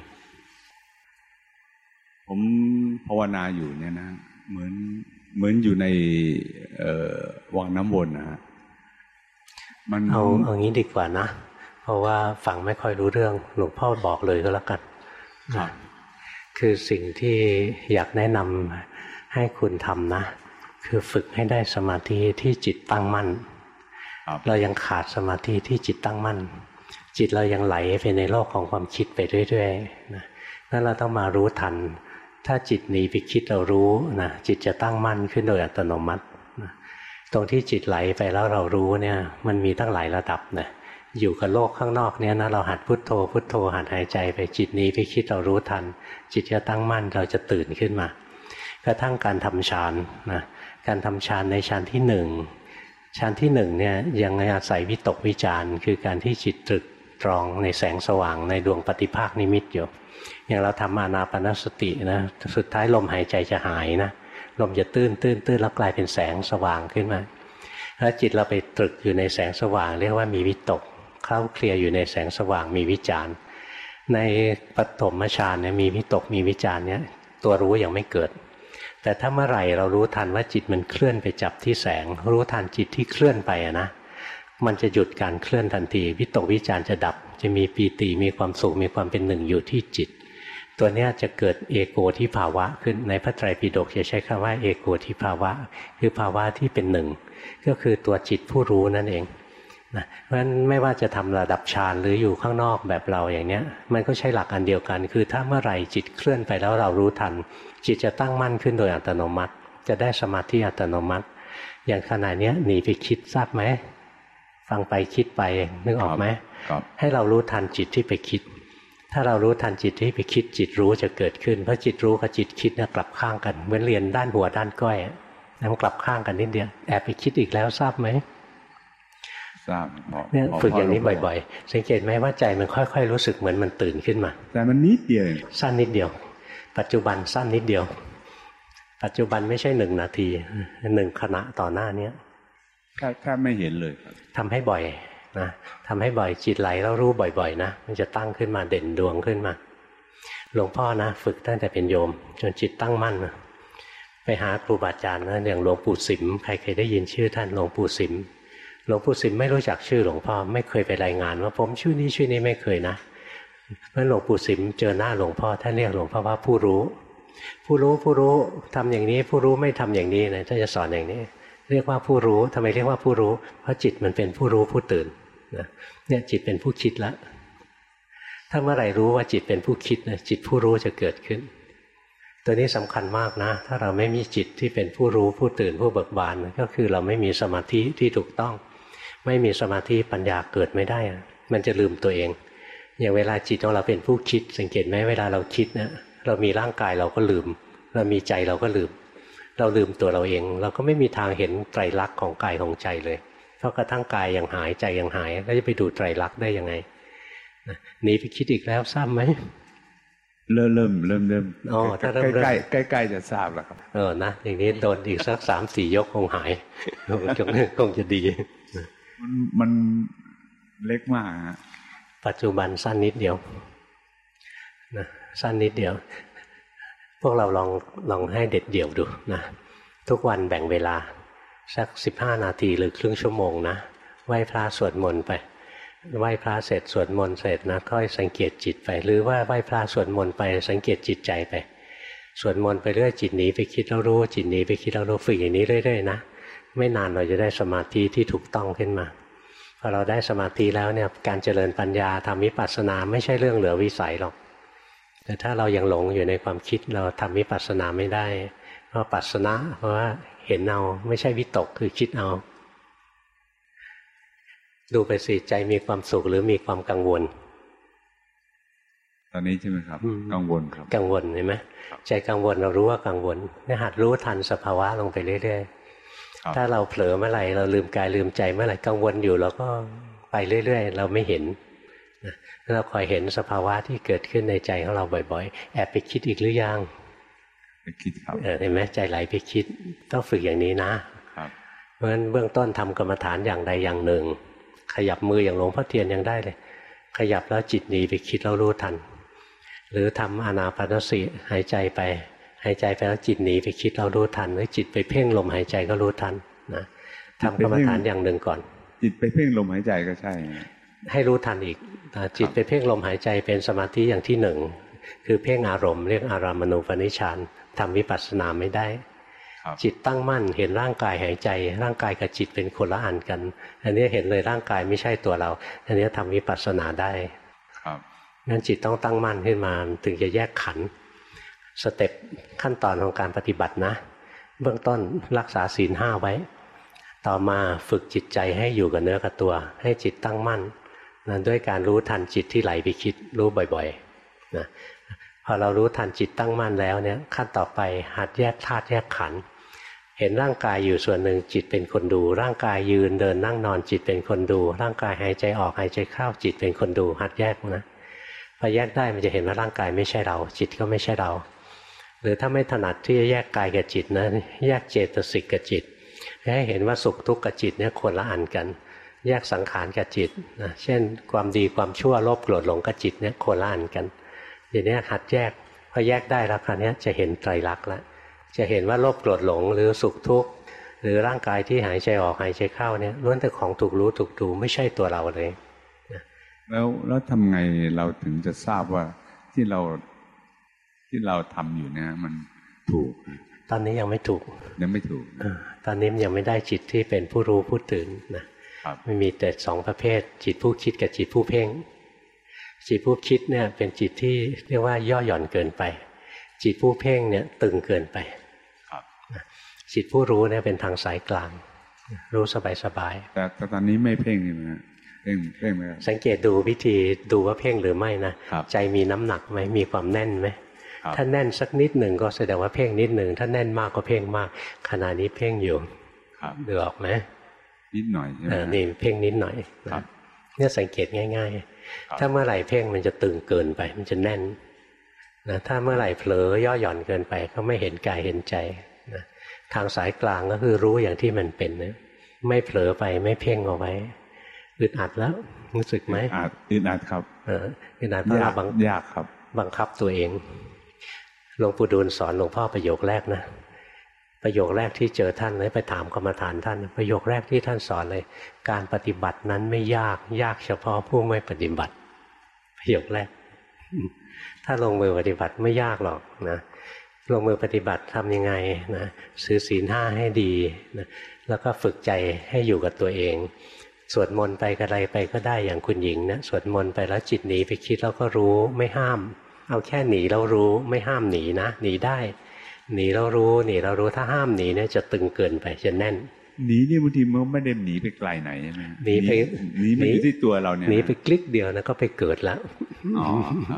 ผมภาวนาอยู่เนี่ยนะเหมือนอยู่ในวังน้ำวนนะฮะมันเอางี้ดีกว่านะเพราะว่าฟังไม่ค่อยรู้เรื่องหลวงพ่อบอกเลยก็แล้วกันคือสิ่งที่อยากแนะนำให้คุณทำนะคือฝึกให้ได้สมาธิที่จิตตั้งมั่นเรายังขาดสมาธิที่จิตตั้งมั่นจิตเรายังไหลไปในโลกของความคิดไปเรื่อยๆนะนั่นเราต้องมารู้ทันถ้าจิตหนีไปคิดเรารู้นะจิตจะตั้งมั่นขึ้นโดยอัตโนมัตินะตรงที่จิตไหลไปแล้วเรารู้เนี่ยมันมีตั้งหลายระดับนะอยู่กับโลกข้างนอกเนี่ยนะเราหัดพุทโธพุทโธหัดหายใจไปจิตหนีไปคิดเรารู้ทันจิตจะตั้งมั่นเราจะตื่นขึ้นมากระทั่งการทำฌานนะการทำฌานในฌานที่หนึ่งฌานที่หนึ่งเนี่ยยังอาศัยวิตกวิจารคือการที่จิตตรึกตรองในแสงสว่างในดวงปฏิภาคนิมิตอยู่อย่างเราทำอานาปานสตินะสุดท้ายลมหายใจจะหายนะลมจะตื้นแล้วกลายเป็นแสงสว่างขึ้นมาแล้วจิตเราไปตรึกอยู่ในแสงสว่างเรียกว่ามีวิตกเคล้าเคลียอยู่ในแสงสว่างมีวิจารในปฐมฌานเนี่ยมีวิตกมีวิจารเนี่ยตัวรู้ยังไม่เกิดแต่ถ้าเมื่อไหร่เรารู้ทันว่าจิตมันเคลื่อนไปจับที่แสงรู้ทันจิตที่เคลื่อนไปนะมันจะหยุดการเคลื่อนทันทีวิตกวิจารจะดับจะมีปีติมีความสุขมีความเป็นหนึ่งอยู่ที่จิตตัวนี้จะเกิดเอโกทิภาวะขึ้นในพระไตรปิฎกจะใช้คำว่าเอโกทิภาวะคือภาวะที่เป็นหนึ่งก็คือตัวจิตผู้รู้นั่นเองนะเพราะฉะนั้นไม่ว่าจะทำระดับฌานหรืออยู่ข้างนอกแบบเราอย่างนี้มันก็ใช้หลักอันเดียวกันคือถ้าเมื่อไหร่จิตเคลื่อนไปแล้วเรารู้ทันจิตจะตั้งมั่นขึ้นโดยอัตโนมัติจะได้สมาธิอัตโนมัติอย่างขณะนี้หนีไปคิดทราบไหมฟังไปคิดไปนึกออกไหมให้เรารู้ทันจิตที่ไปคิดถ้าเรารู้ทันจิตที่ไปคิดจิตรู้จะเกิดขึ้นเพราะจิตรู้กับจิตคิดเนี่ยกลับข้างกันเหมือนเรียนด้านหัวด้านก้อยมันกลับข้างกันนิดเดียวแอบไปคิดอีกแล้วทราบไหมทราบเนี่ยฝึกอย่างนี้บ่อยๆสังเกตไหมว่าใจมันค่อยๆรู้สึกเหมือนมันตื่นขึ้นมาแต่มันนิดเดียวสั้นนิดเดียวปัจจุบันสั้นนิดเดียวปัจจุบันไม่ใช่1 นาที1 ขณะต่อหน้านี้แค่ไม่เห็นเลยทำให้บ่อยนะทำให้บ่อยจิตไหลแล้วรู้บ่อยๆนะมันจะตั้งขึ้นมาเด่นดวงขึ้นมาหลวงพ่อนะฝึกตั้งแต่เป็นโยมจนจิตตั้งมั่นนะไปหาครูบาอาจารย์นะอย่างหลวงปู่สิมใครเคยได้ยินชื่อท่านหลวงปู่สิมหลวงปู่สิมไม่รู้จักชื่อหลวงพ่อไม่เคยไปรายงานว่าผมชื่อนี้ไม่เคยนะเมื่อหลวงปู่สิมเจอหน้าหลวงพ่อท่านเรียกหลวงพ่อว่าผู้รู้ทำอย่างนี้ผู้รู้ไม่ทำอย่างนี้นะท่านจะสอนอย่างนี้เรียกว่าผู้รู้ทำไมเรียกว่าผู้รู้เพราะจิตมันเป็นผู้รู้ผู้ตื่นนะเนี่ยจิตเป็นผู้คิดแล้วถ้าเมื่อไหร่รู้ว่าจิตเป็นผู้คิดนะจิตผู้รู้จะเกิดขึ้นตัวนี้สำคัญมากนะถ้าเราไม่มีจิตที่เป็นผู้รู้ผู้ตื่นผู้เบิกบานก็คือเราไม่มีสมาธิที่ถูกต้องไม่มีสมาธิปัญญาเกิดไม่ได้มันจะลืมตัวเองอย่างเวลาจิตของเราเป็นผู้คิดสังเกตไหมเวลาเราคิดนะเรามีร่างกายเราก็ลืมเรามีใจเราก็ลืมเราลืมตัวเราเองเราก็ไม่มีทางเห็นไตรลักษณ์ของกายของใจเลยเพราะกระทั่งกายยังหายใจยังหายแล้วจะไปดูไตรลักษณ์ได้ยังไงหนีไปคิดอีกแล้วทราบไหมเริ่มอ๋อถ้าเริ่มใกล้จะทราบแล้วครับนะอย่างนี้โดนอีกสัก3-4 ยกคงหายคงจะดีมันเล็กมากฮะปัจจุบันสั้นนิดเดียวนะสั้นนิดเดียวพวกเราลองให้เด็ดเดี่ยวดูนะทุกวันแบ่งเวลาสัก15 นาทีหรือครึ่งชั่วโมงนะไหว้พระสวดมนต์ไปไหว้พระเสร็จสวดมนต์เสร็จนะค่อยสังเกตจิตไปหรือว่าไหว้พระสวดมนต์ไปสังเกตจิตใจไปสวดมนต์ไปเรื่อยจิตหนีไปคิดแล้วรู้จิตหนีไปคิดแล้วรู้ฝึกอย่างนี้เรื่อยๆนะไม่นานเราจะได้สมาธิที่ถูกต้องขึ้นมาพอเราได้สมาธิแล้วเนี่ยการเจริญปัญญาทำวิปัสสนาไม่ใช่เรื่องเหลือวิสัยหรอกแต่ถ้าเรายังหลงอยู่ในความคิดเราทำวิปัสสนาไม่ได้เพราะปัสสนะเพราะว่าเห็นเอาไม่ใช่วิตกคือคิดเอาดูไปสิใจมีความสุขหรือมีความกังวลตอนนี้ใช่ไหมครับกังวลครับกังวลเห็นไหมใจกังวลเรารู้ว่ากังวลเนี่ยหัดรู้ทันสภาวะลงไปเรื่อยๆถ้าเราเผลอเมื่อไหร่เราลืมกายลืมใจเมื่อไหร่กังวลอยู่เราก็ไปเรื่อยๆเราไม่เห็นเราคอยเห็นสภาวะที่เกิดขึ้นในใจของเราบ่อยๆแอบไปคิดอีกหรือยังไปคิดครับเห็นไหมใจไหลไปคิดต้องฝึกอย่างนี้นะครับเพราะฉะนั้นเบื้องต้นทำกรรมฐานอย่างใดอย่างหนึ่งขยับมืออย่างหลวงพ่อเทียนยังได้เลยขยับแล้วจิตหนีไปคิดแล้วรู้ทันหรือทำอานาปานสติหายใจไปหายใจไปแล้วจิตหนีไปคิดเรารู้ทันหรือจิตไปเพ่งลมหายใจก็รู้ทันนะทำกรรมฐานอย่างหนึ่งก่อนจิตไปเพ่งลมหายใจก็ใช่ให้รู้ทันอีกจิตไปเพ่งลมหายใจเป็นสมาธิอย่างที่หนึ่งคือเพ่งอารมณ์เรียกอารามณูปนิชฌานทำวิปัสสนาไม่ได้จิตตั้งมั่นเห็นร่างกายหายใจร่างกายกับจิตเป็นคนละอันกันอันนี้เห็นเลยร่างกายไม่ใช่ตัวเราอันนี้ทำวิปัสสนาได้ครับงั้นจิตต้องตั้งมั่นขึ้นมาถึงจะแยกขันธ์สเต็ปขั้นตอนของการปฏิบัตินะเบื้องต้นรักษาศีล 5ไว้ต่อมาฝึกจิตใจให้อยู่กับเนื้อกับตัวให้จิตตั้งมั่นนะด้วยการรู้ทันจิตที่ไหลไปคิดรู้บ่อยๆนะพอเรารู้ทันจิตตั้งมั่นแล้วเนี่ยขั้นต่อไปหัดแยกธาตุแยกขันธ์เห็นร่างกายอยู่ส่วนหนึ่งจิตเป็นคนดูร่างกายยืนเดินนั่งนอนจิตเป็นคนดูร่างกายหายใจออกหายใจเข้าจิตเป็นคนดูหัดแยกนะพอแยกได้มันจะเห็นว่าร่างกายไม่ใช่เราจิตก็ไม่ใช่เราหรือถ้าไม่ถนัดที่จะแยกกายกับจิตนะแยกเจตสิกกับจิตให้เห็นว่าสุขทุกข์กับจิตเนี่ยคนละอันกันแยกสังขารกับจิตนะเช่นความดีความชั่วโลภโกรธหลงกับจิตเนี่ยคนละอันกันอย่างนี้หัดแยกพอแยกได้แล้วคราวนี้จะเห็นไตรลักษณ์แล้วจะเห็นว่าโลภโกรธหลงหรือสุขทุกข์หรือร่างกายที่หายใจออกหายใจเข้าเนี่ยล้วนแต่ของถูกรู้ถูกดูไม่ใช่ตัวเราเลยแล้วทำไงเราถึงจะทราบว่าที่เราทำอยู่เนี่ยมันถูกตอนนี้ยังไม่ถูกตอนนี้ยังไม่ได้จิตที่เป็นผู้รู้ผู้ตื่นนะมันมีแต่2 ประเภทจิตผู้คิดกับจิตผู้เพ่งจิตผู้คิดเนี่ยเป็นจิตที่เรียกว่าย่อหย่อนเกินไปจิตผู้เพ่งเนี่ยตึงเกินไปจิตผู้รู้เนี่ยเป็นทางสายกลางรู้สบายๆแต่ตอนนี้ไม่เพ่งใช่ไหมเพ่งไหมสังเกตดูวิธีดูว่าเพ่งหรือไม่นะใจมีน้ำหนักไหมมีความแน่นไหมถ้าแน่นสักนิดหนึ่งก็แสดงว่าเพ่งนิดหนึ่งถ้าแน่นมากก็เพ่งมากขณะนี้เพ่งอยู่ดูออกไหมนิดหน่อยใช่ไหมนี่เพ่งนิดหน่อยเนี่ยสังเกตง่ายๆถ้าเมื่อไหร่เพ่งมันจะตึงเกินไปมันจะแน่นนะถ้าเมื่อไหร่เผลอย่อหย่อนเกินไปก็ไม่เห็นกายเห็นใจนะทางสายกลางก็คือรู้อย่างที่มันเป็นนะไม่เผลอไปไม่เพ่งเอาไว้อึดอัดแล้วรู้สึกไหมอึดอัดครับอึดอัดเพราะเรายากครับบังคับตัวเองหลวงปู่ดูลสอนหลวงพ่อประโยคแรกนะประโยคแรกที่เจอท่านเลยไปถามกรรมฐานท่านประโยคแรกที่ท่านสอนเลยการปฏิบัตินั้นไม่ยากเฉพาะผู้ไม่ปฏิบัติประโยคแรกถ้าลงมือปฏิบัติไม่ยากหรอกนะลงมือปฏิบัติทำยังไงนะซื้อศีล 5ให้ดีนะแล้วก็ฝึกใจให้อยู่กับตัวเองสวดมนต์ไปอะไรไปก็ได้อย่างคุณหญิงนะสวดมนต์ไปแล้วจิตหนีไปคิดแล้วก็รู้ไม่ห้ามเอาแค่หนีแล้วรู้ไม่ห้ามหนีนะหนีได้หนีแล้วรู้หนีแล้วรู้ถ้าห้ามหนีเนี่ยจะตึงเกินไปจะแน่นหนีนี่บางทีมันไม่ได้หนีไปไกลไหนใช่ไหมหนีมันอยู่ที่ตัวเราเนี่ยหนีไปคลิกเดียวนะก็ไปเกิดแล้วอ๋อครับ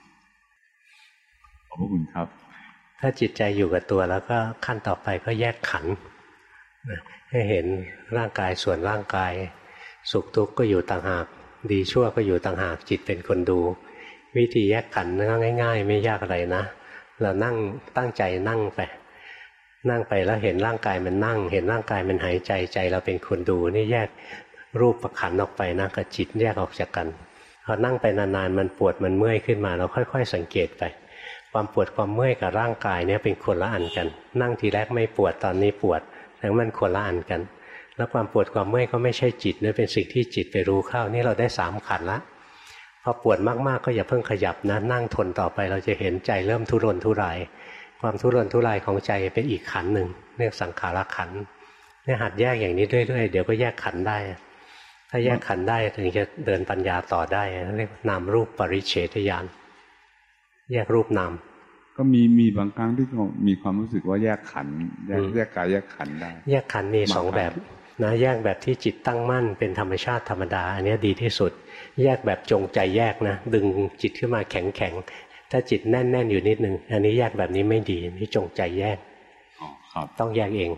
ขอบพระคุณครับถ้าจิตใจอยู่กับตัวแล้วก็ขั้นต่อไปก็แยกขันธ์ให้เห็นร่างกายส่วนร่างกายสุขทุกข์ก็อยู่ต่างหากดีชั่วก็อยู่ต่างหากจิตเป็นคนดูวิธีแยกขันธ์ง่ายๆไม่ยากอะไรนะเรานั่งตั้งใจนั่งไปแล้วเห็นร่างกายมันนั่งเห็นร่างกายมันหายใจใจเราเป็นคนดูนี่แยกรูปขันธ์ออกไปนะกับจิตแยกออกจากกันพอนั่งไปนานๆมันปวดมันเมื่อยขึ้นมาเราค่อยๆสังเกตไปความปวดความเมื่อยกับร่างกายเนี่ยเป็นคนละอันกันนั่งทีแรกไม่ปวดตอนนี้ปวดแต่มันคนละอันกันแล้วความปวดความเมื่อยก็ไม่ใช่จิตเนี่ยเป็นสิ่งที่จิตไปรู้เข้านี่เราได้3ขันธ์ละพอปวดมากๆก็อย่าเพิ่งขยับนะนั่งทนต่อไปเราจะเห็นใจเริ่มทุรนทุรายความทุรนทุรายของใจเป็นอีกขันธ์หนึ่งเรียกสังขารขันธ์เนี่ยหัดแยกอย่างนี้เรื่อยๆเดี๋ยวก็แยกขันธ์ได้ถ้าแยกขันธ์ได้ถึงจะเดินปัญญาต่อได้เรียกนามรูปปริเฉทญาณแยกรูปนามก็มีบางครั้งที่มีความรู้สึกว่าแยกขันธ์แยกกายแยกขันธ์ได้แยกขันธ์มี2แบบนะแยกแบบที่จิตตั้งมั่นเป็นธรรมชาติธรรมดาอันนี้ดีที่สุดแยกแบบจงใจแยกนะดึงจิตขึ้นมาแข็งถ้าจิตแน่นๆอยู่นิดนึงอันนี้แยกแบบนี้ไม่ดีนี่จงใจแยกต้องแยกเอง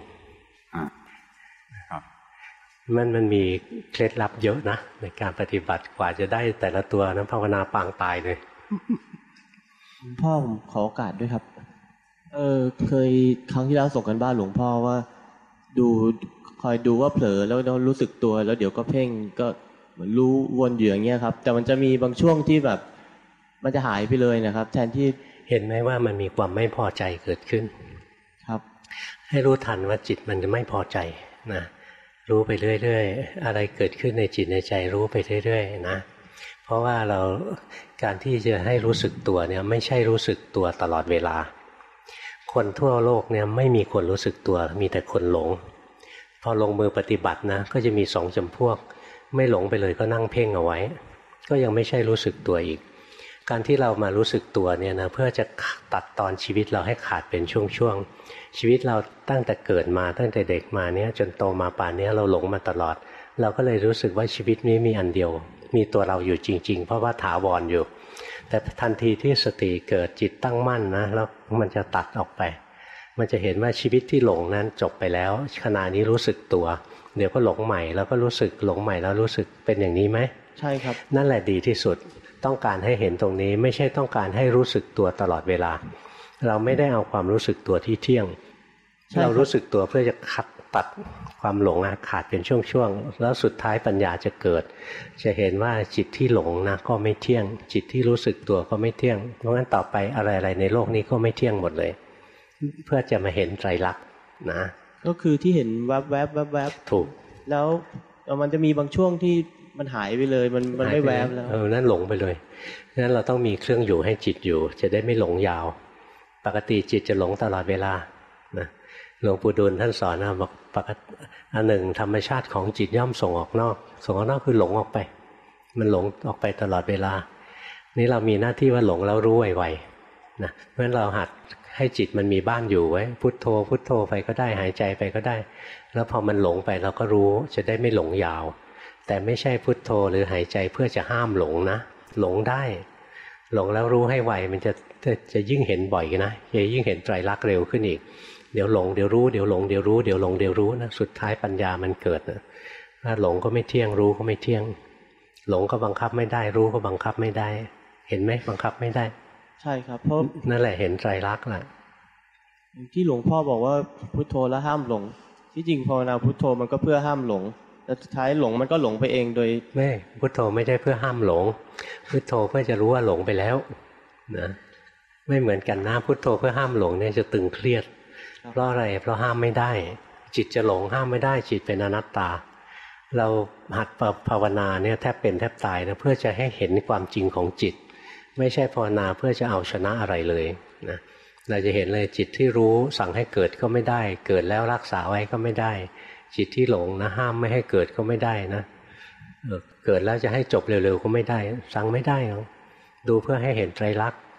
ครับมันมีเคล็ดลับเยอะนะในการปฏิบัติกว่าจะได้แต่ละตัวนั้นภาวนาปางตายเลยพ่อผมขอโอกาสด้วยครับเคยครั้งที่แล้วส่งกันบ้านหลวงพ่อว่าคอยดูว่าเผลอแล้วรู้สึกตัวแล้วเดี๋ยวก็เพ่งก็เหมือนรู้วนอยู่อย่างเงี้ยครับแต่มันจะมีบางช่วงที่แบบมันจะหายไปเลยนะครับแทนที่เห็นไหมว่ามันมีความไม่พอใจเกิดขึ้นครับให้รู้ทันว่าจิตมันจะไม่พอใจนะรู้ไปเรื่อยๆอะไรเกิดขึ้นในจิตในใจรู้ไปเรื่อยๆนะเพราะว่าการที่จะให้รู้สึกตัวเนี่ยไม่ใช่รู้สึกตัวตลอดเวลาคนทั่วโลกเนี่ยไม่มีคนรู้สึกตัวมีแต่คนหลงพอลงมือปฏิบัตินะก็จะมี2 จำพวกไม่หลงไปเลยก็นั่งเพ่งเอาไว้ก็ยังไม่ใช่รู้สึกตัวอีกการที่เรามารู้สึกตัวเนี่ยนะเพื่อจะตัดตอนชีวิตเราให้ขาดเป็นช่วงๆชีวิตเราตั้งแต่เกิดมาตั้งแต่เด็กมาเนี่ยจนโตมาป่านนี้เราหลงมาตลอดเราก็เลยรู้สึกว่าชีวิตนี้มีอันเดียวมีตัวเราอยู่จริงๆเพราะว่าถาวรอยู่แต่ทันทีที่สติเกิดจิตตั้งมั่นนะแล้วมันจะตัดออกไปมันจะเห็นว่าชีวิตที่หลงนั้นจบไปแล้วขณะนี้รู้สึกตัวเดี๋ยวก็หลงใหม่แล้วก็รู้สึกหลงใหม่แล้วรู้สึกเป็นอย่างนี้ไหมใช่ครับนั่นแหละดีที่สุดต้องการให้เห็นตรงนี้ไม่ใช่ต้องการให้รู้สึกตัวตลอดเวลาเราไม่ได้เอาความรู้สึกตัวที่เที่ยงเรารู้สึกตัวเพื่อจะตัดความหลงขาดเป็นช่วงๆแล้วสุดท้ายปัญญาจะเกิดจะเห็นว่าจิตที่หลงนะก็ไม่เที่ยงจิตที่รู้สึกตัวก็ไม่เที่ยงเพราะงั้นต่อไปอะไรๆในโลกนี้ก็ไม่เที่ยงหมดเลยเพื่อจะมาเห็นไตรลักษณ์นะก็คือที่เห็นแวบถูกแล้วมันจะมีบางช่วงที่มันหายไปเลยมันไม่แวบแล้วนั่นหลงไปเลยงั้นเราต้องมีเครื่องอยู่ให้จิตอยู่จะได้ไม่หลงยาวปกติจิตจะหลงตลอดเวลานะหลวงปู่ดูลท่านสอนนะบอกปกติอันหนึ่งธรรมชาติของจิตย่อมส่งออกนอกคือหลงออกไปมันหลงออกไปตลอดเวลานี่เรามีหน้าที่ว่าหลงแล้วรู้ไวๆนะเพราะฉะนั้นเราหัดให้จิตมันมีบ้านอยู่ไว้พุทโธพุทโธไปก็ได้หายใจไปก็ได้แล้วพอมันหลงไปเราก็รู้จะได้ไม่หลงยาวแต่ไม่ใช่พุทโธหรือหายใจเพื่อจะห้ามหลงนะหลงได้หลงแล้วรู้ให้ไวมันจะยิ่งเห็นบ่อยนะจะยิ่งเห็นไตรลักษณ์เร็วขึ้นอีกเดี๋ยวหลงเดี๋ยวรู้เดี๋ยวหลงเดี๋ยวรู้เดี๋ยวหลงเดี๋ยวรู้นะสุดท้ายปัญญามันเกิดนะถ้าหลงก็ไม่เที่ยงรู้ก็ไม่เที่ยงหลงก็บังคับไม่ได้รู้ก็บังคับไม่ได้เห็นไหมบังคับไม่ได้ใช่ครับเพราะนั่นแหละเห็นไตรลักษณ์แหละที่หลวงพ่อบอกว่าพุทโธแล้วห้ามหลงที่จริงภาวนาพุทโธมันก็เพื่อห้ามหลงแต่สุดท้ายหลงมันก็หลงไปเองโดยไม่พุทโธไม่ได้เพื่อห้ามหลงพุทโธเพื่อจะรู้ว่าหลงไปแล้วนะไม่เหมือนกันนะพุทโธเพื่อห้ามหลงเนี่ยจะตึงเครียดเพราะอะไรเพราะห้ามไม่ได้จิตจะหลงห้ามไม่ได้จิตเป็นอนัตตาเราหัดภาวนาเนี่ยแทบเป็นแทบตายนะเพื่อจะให้เห็นความจริงของจิตไม่ใช่ภาวนาเพื่อจะเอาชนะอะไรเลยนะเราจะเห็นเลยจิตที่รู้สั่งให้เกิดก็ไม่ได้เกิดแล้วรักษาไว้ก็ไม่ได้จิตที่หลงนะห้ามไม่ให้เกิดก็ไม่ได้นะเกิดแล้วจะให้จบเร็วๆก็ไม่ได้สั่งไม่ได้หรอกดูเพื่อให้เห็นไตรลักษณ์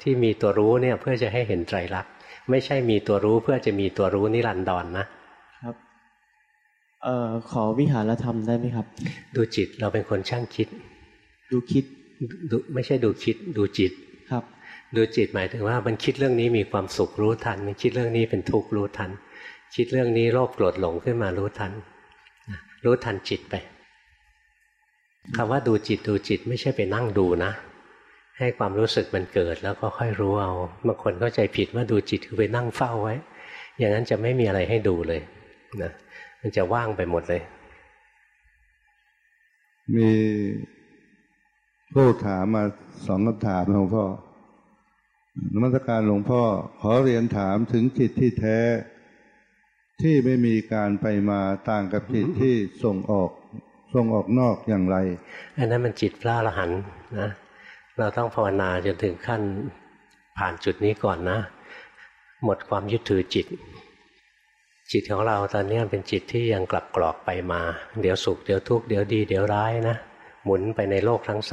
ที่มีตัวรู้เนี่ยเพื่อจะให้เห็นไตรลักษณ์ไม่ใช่มีตัวรู้เพื่อจะมีตัวรู้นิรันดรนะครับขอวิหารธรรมได้ไหมครับดูจิตเราเป็นคนช่างคิดดูคิดไม่ใช่ดูคิดดูจิตครับดูจิตหมายถึงว่ามันคิดเรื่องนี้มีความสุขรู้ทันมันคิดเรื่องนี้เป็นทุกข์รู้ทันคิดเรื่องนี้โลภโกรธหลงขึ้นมารู้ทันรู้ทันจิตไปคำว่าดูจิตดูจิตไม่ใช่ไปนั่งดูนะให้ความรู้สึกมันเกิดแล้วก็ค่อยรู้เอาบางคนเข้าใจผิดว่าดูจิตคือไปนั่งเฝ้าไว้อย่างนั้นจะไม่มีอะไรให้ดูเลยนะมันจะว่างไปหมดเลยมีผู้ถามมา2 คำถามหลวงพ่อนมัสการหลวงพ่อขอเรียนถามถึงจิตที่แท้ที่ไม่มีการไปมาต่างกับจิตที่ส่งออกนอกอย่างไรอันนั้นมันจิตพระอรหันต์นะเราต้องภาวนาจนถึงขั้นผ่านจุดนี้ก่อนนะหมดความยึดถือจิตของเราตอนนี้เป็นจิตที่ยังกลับกรอกไปมาเดี๋ยวสุขเดี๋ยวทุกข์เดี๋ยวดีเดี๋ยวร้ายนะหมุนไปในโลกทั้ง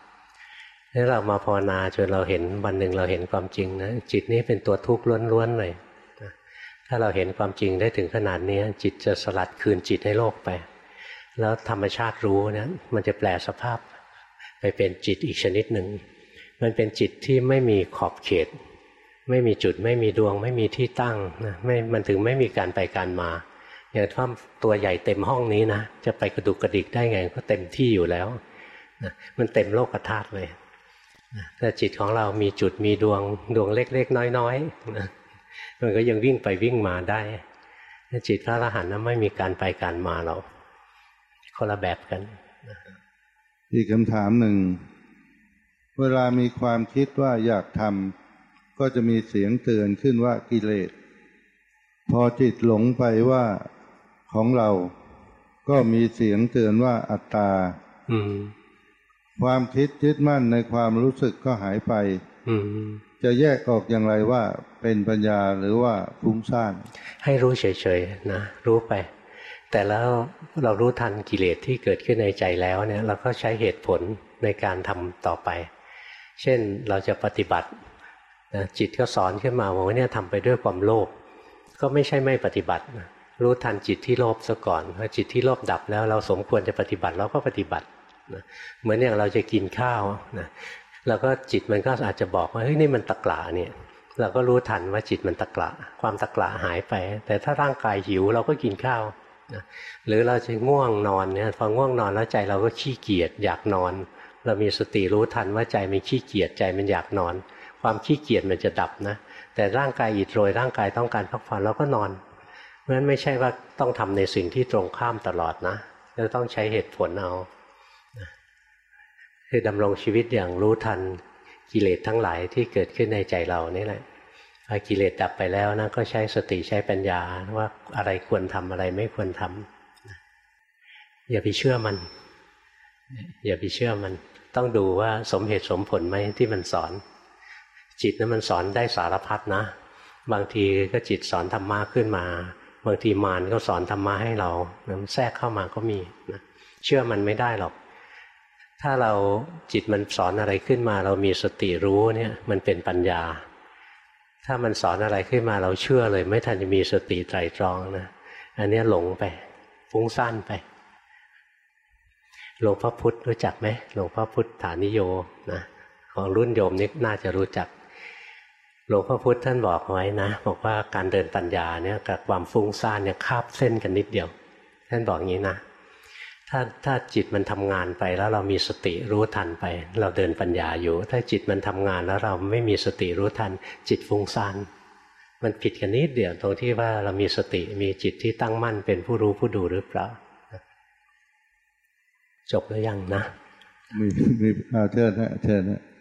3นี่เรามาภาวนาจนเราเห็นวันหนึ่งเราเห็นความจริงนะจิตนี้เป็นตัวทุกข์ล้วนๆเลยถ้าเราเห็นความจริงได้ถึงขนาดนี้จิตจะสลัดคืนจิตให้โลกไปแล้วธรรมชาติรู้นะมันจะแปลสภาพไปเป็นจิตอีกชนิดหนึ่งมันเป็นจิตที่ไม่มีขอบเขตไม่มีจุดไม่มีดวงไม่มีที่ตั้งนะมันถึงไม่มีการไปการมาอย่างถ้าตัวใหญ่เต็มห้องนี้นะจะไปกระดุกกระดิกได้ไงก็เต็มที่อยู่แล้วนะมันเต็มโลกธาตุเลยนะแต่จิตของเรามีจุดมีดวงเล็กๆน้อยๆนะมันก็ยังวิ่งไปวิ่งมาได้จิตพระอรหันต์นั้นไม่มีการไปการมาเราคนละแบบกันอีกคำถามหนึ่งเวลามีความคิดว่าอยากทำก็จะมีเสียงเตือนขึ้นว่ากิเลสพอจิตหลงไปว่าของเราก็มีเสียงเตือนว่าอัตตาความคิดยึดมั่นในความรู้สึกก็หายไปจะแยกออกอย่างไรว่าเป็นปัญญาหรือว่าฟุ้งซ่านให้รู้เฉยๆนะรู้ไปแต่แล้วเรารู้ทันกิเลสที่เกิดขึ้นในใจแล้วเนี่ยเราก็ใช้เหตุผลในการทำต่อไปเช่นเราจะปฏิบัติจิตก็สอนขึ้นมาว่าเนี่ยทำไปด้วยความโลภก็ไม่ใช่ไม่ปฏิบัติรู้ทันจิตที่โลภซะก่อนพอจิตที่โลภดับแล้วเราสมควรจะปฏิบัติเราก็ปฏิบัติเหมือนอย่างเราจะกินข้าวนะแล้วก็จิตมันก็อาจจะบอกว่าเฮ้ยนี่มันตะกละเนี่ยเราก็รู้ทันว่าจิตมันตะกละความตะกละหายไปแต่ถ้าร่างกายหิวเราก็กินข้าวหรือเราจะง่วงนอนเนี่ยพอง่วงนอนแล้วใจเราก็ขี้เกียจอยากนอนเรามีสติรู้ทันว่าใจมันขี้เกียจใจมันอยากนอนความขี้เกียจมันจะดับนะแต่ร่างกายอิดโรยร่างกายต้องการพักผ่อนเราก็นอนเพราะฉะนั้นไม่ใช่ว่าต้องทำในสิ่งที่ตรงข้ามตลอดนะเราต้องใช้เหตุผลเอาคือดำรงชีวิตอย่างรู้ทันกิเลสทั้งหลายที่เกิดขึ้นในใจเรานี่แหละพอกิเลสดับไปแล้วนะก็ใช้สติใช้ปัญญาว่าอะไรควรทำอะไรไม่ควรทำอย่าไปเชื่อมันอย่าไปเชื่อมันต้องดูว่าสมเหตุสมผลไหมที่มันสอนจิตนั้นมันสอนได้สารพัดนะบางทีก็จิตสอนธรรมะขึ้นมาบางทีมารก็สอนธรรมะให้เราแทรกเข้ามาก็มีนะเชื่อมันไม่ได้หรอกถ้าเราจิตมันสอนอะไรขึ้นมาเรามีสติรู้เนี่ยมันเป็นปัญญาถ้ามันสอนอะไรขึ้นมาเราเชื่อเลยไม่ทันจะมีสติไตรตรองนะอันนี้หลงไปฟุ้งซ่านไปหลวงพ่อพุธรู้จักไหมหลวงพ่อพุทธานิโยนะของรุ่นโยมนี่น่าจะรู้จักหลวงพ่อพุธท่านบอกไว้นะบอกว่าการเดินปัญญาเนี่ยกับความฟุ้งซ่านเนี่ยคาบเส้นกันนิดเดียวท่านบอกอย่างนี้นะถ้าจิตมันทำงานไปแล้วเรามีสติรู้ทันไปเราเดินปัญญาอยู่ถ้าจิตมันทำงานแล้วเราไม่มีสติรู้ทันจิตฟุ้งซ่านมันผิดกันนิดเดียวตรงที่ว่าเรามีสติมีจิตที่ตั้งมั่นเป็นผู้รู้ผู้ดูหรือเปล่าจบแล้วยังนะมีเชิญนะเชิญนะ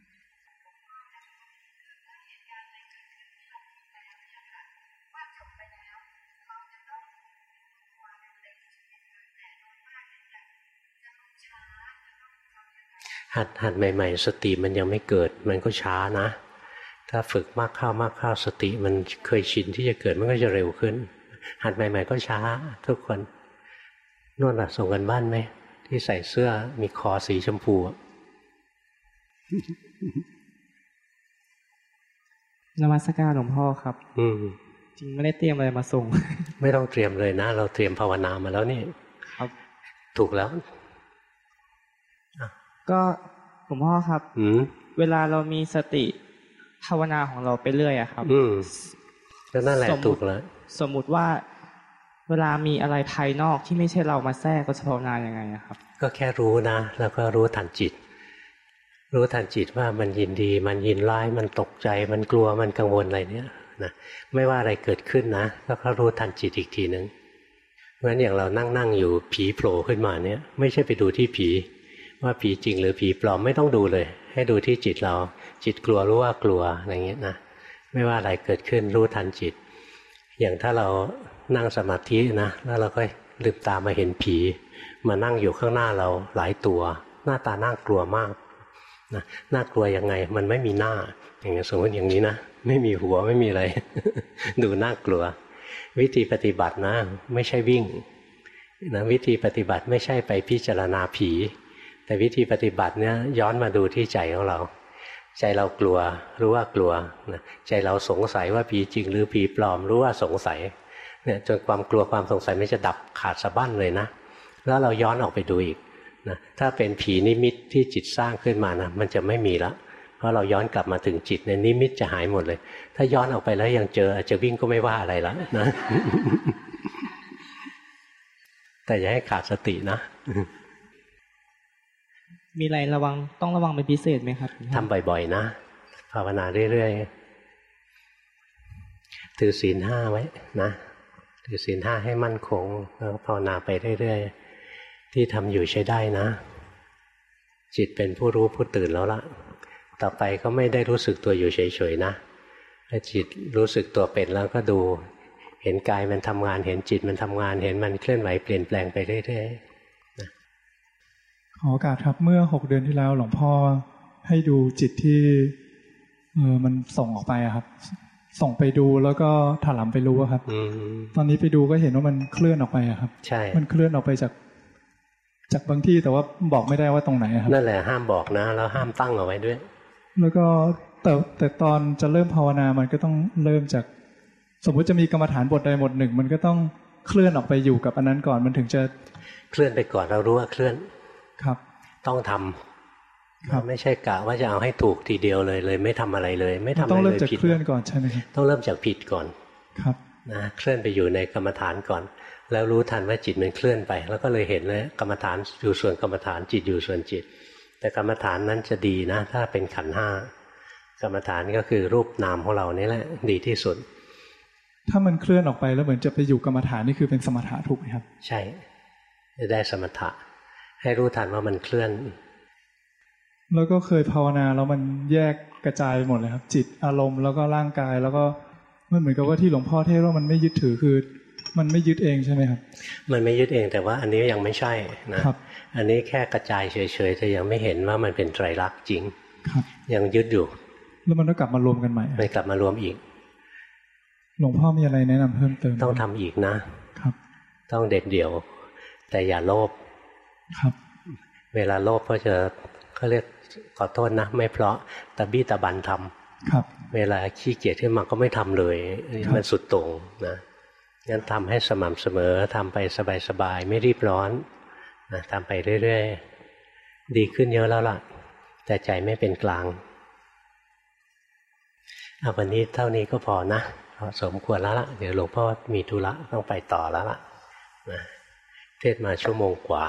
หัดใหม่ๆสติมันยังไม่เกิดมันก็ช้านะถ้าฝึกมากเข้าสติมันเคยชินที่จะเกิดมันก็จะเร็วขึ้นหัดใหม่ๆก็ช้าทุกคนนวดส่งกันบ้านไหมที่ใส่เสื้อมีคอสีชมพูนมัสการหลวงพ่อครับจริงไม่ได้เตรียมอะไรมาส่งไม่ต้องเตรียมเลยนะเราเตรียมภาวนามาแล้วนี่ครับถูกแล้วก็หลวงพ่อครับเวลาเรามีสติภาวนาของเราไปเรื่อยอะครับก็นั่นแหละถูกแล้วสมมุติว่าเวลามีอะไรภายนอกที่ไม่ใช่เรามาแทรกก็จะภาวนายังไงครับก็แค่รู้นะแล้วก็รู้ทันจิตรู้ทันจิตว่ามันยินดีมันยินร้ายมันตกใจมันกลัวมันกังวลอะไรเนี้ยนะไม่ว่าอะไรเกิดขึ้นนะแล้วก็รู้ทันจิตอีกทีนึงเพราะฉะนั้นอย่างเรานั่งอยู่ผีโผล่ขึ้นมาเนี่ยไม่ใช่ไปดูที่ผีว่าผีจริงหรือผีปลอมไม่ต้องดูเลยให้ดูที่จิตเราจิตกลัวรู้ว่ากลัวอะไรเงี้ยนะไม่ว่าอะไรเกิดขึ้นรู้ทันจิตอย่างถ้าเรานั่งสมาธินะแล้วเราก็ลืมตามาเห็นผีมานั่งอยู่ข้างหน้าเราหลายตัวหน้าตาน่ากลัวมากนะน่ากลัวยังไงมันไม่มีหน้าอย่างสมมติอย่างนี้นะไม่มีหัวไม่มีอะไร ดูน่ากลัววิธีปฏิบัตินะไม่ใช่วิ่งนะวิธีปฏิบัติไม่ใช่ไปพิจารณาผีแต่วิธีปฏิบัติเนี่ยย้อนมาดูที่ใจของเราใจเรากลัวรู้ว่ากลัวนะใจเราสงสัยว่าผีจริงหรือผีปลอมรู้ว่าสงสัยเนี่ยจนความกลัวความสงสัยไม่จะดับขาดสะบั้นเลยนะแล้วเราย้อนออกไปดูอีกนะถ้าเป็นผีนิมิตที่จิตสร้างขึ้นมานะมันจะไม่มีละเพราะเราย้อนกลับมาถึงจิตในนิมิตจะหายหมดเลยถ้าย้อนออกไปแล้วยังเจออาจจะวิ่งก็ไม่ว่าอะไรแล้วนะ แต่อย่าให้ขาดสตินะมีอะไรต้องระวังเป็นพิเศษไหมครับทำบ่อยๆนะภาวนาเรื่อยๆถือศีล 5ไว้นะถือศีล 5ให้มั่นคงแล้วภาวนาไปเรื่อยๆที่ทำอยู่ใช้ได้นะจิตเป็นผู้รู้ผู้ตื่นแล้วล่ะต่อไปก็ไม่ได้รู้สึกตัวอยู่เฉยๆนะถ้าจิตรู้สึกตัวเป็นแล้วก็ดูเห็นกายมันทำงานเห็นจิตมันทำงานเห็นมันเคลื่อนไหวเปลี่ยนแปลงไปเรื่อยๆขอโอกาสครับเมื่อ6 เดือนที่แล้วหลวงพ่อให้ดูจิตที่มันส่งออกไปครับส่งไปดูแล้วก็ถลำไปรู้ครับตอนนี้ไปดูก็เห็นว่ามันเคลื่อนออกไปครับใช่มันเคลื่อนออกไปจากบางที่แต่ว่าบอกไม่ได้ว่าตรงไหนครับนั่นแหละห้ามบอกนะแล้วห้ามตั้งเอาไว้ด้วยแล้วก็แต่ตอนจะเริ่มภาวนามันก็ต้องเริ่มจากสมมุติจะมีกรรมฐานบทใดบทหนึ่งมันก็ต้องเคลื่อนออกไปอยู่กับอันนั้นก่อนมันถึงจะเคลื่อนไปก่อนเรารู้ว่าเคลื่อนครับต้องทำไม่ใช่กะว่าจะเอาให้ถูกทีเดียวเลยไม่ทำอะไรเลยไม่ทำอะไรเลยต้องเริ่มจากเคลื่อนก่อนใช่ไหมครับต้องเริ่มจากผิดก่อนครับนะเคลื่อนไปอยู่ในกรรมฐานก่อนแล้วรู้ทันว่าจิตมันเคลื่อนไปแล้วก็เลยเห็นเลยกรรมฐานอยู่ส่วนกรรมฐานจิตอยู่ส่วนจิตแต่กรรมฐานนั้นจะดีนะถ้าเป็นขันธ์ 5กรรมฐานก็คือรูปนามของเรานี่แหละดีที่สุดถ้ามันเคลื่อนออกไปแล้วเหมือนจะไปอยู่กรรมฐานนี่คือเป็นสมถะถูกไหมครับใช่จะได้สมถะให้รู้ทันว่ามันเคลื่อนแล้วก็เคยภาวนาแล้วมันแยกกระจายไปหมดเลยครับจิตอารมณ์แล้วก็ร่างกายแล้วก็มันเหมือนกับว่าที่หลวงพ่อเทศว่ามันไม่ยึดถือคือมันไม่ยึดเองใช่ไหมครับมันไม่ยึดเองแต่ว่าอันนี้ยังไม่ใช่นะครับอันนี้แค่กระจายเฉยๆแต่ยังไม่เห็นว่ามันเป็นไตรลักษณ์จริงครับยังยึดอยู่แล้วมันต้องกลับมารวมกันใหม่ไม่กลับมารวมอีกหลวงพ่อมีอะไรแนะนำเพิ่มเติมต้องทำอีกนะครับต้องเด็ดเดี่ยวแต่อย่าโลภครับเวลาโลภก็จะเขาเรียกขอโทษนะไม่เพราะตะบี้ตะบันทำครับเวลาขี้เกียจขึ้นมาก็ไม่ทำเลยมันสุดโต่งนะงั้นทำให้สม่ำเสมอทำไปสบายๆไม่รีบร้อนนะทำไปเรื่อยๆดีขึ้นเยอะแล้วล่ะแต่ใจไม่เป็นกลางวันนี้เท่านี้ก็พอนะสมควรแล้วล่ะเดี๋ยวหลวงพ่อมีธุระต้องไปต่อแล้วล่ะนะเทศมาชั่วโมงกว่า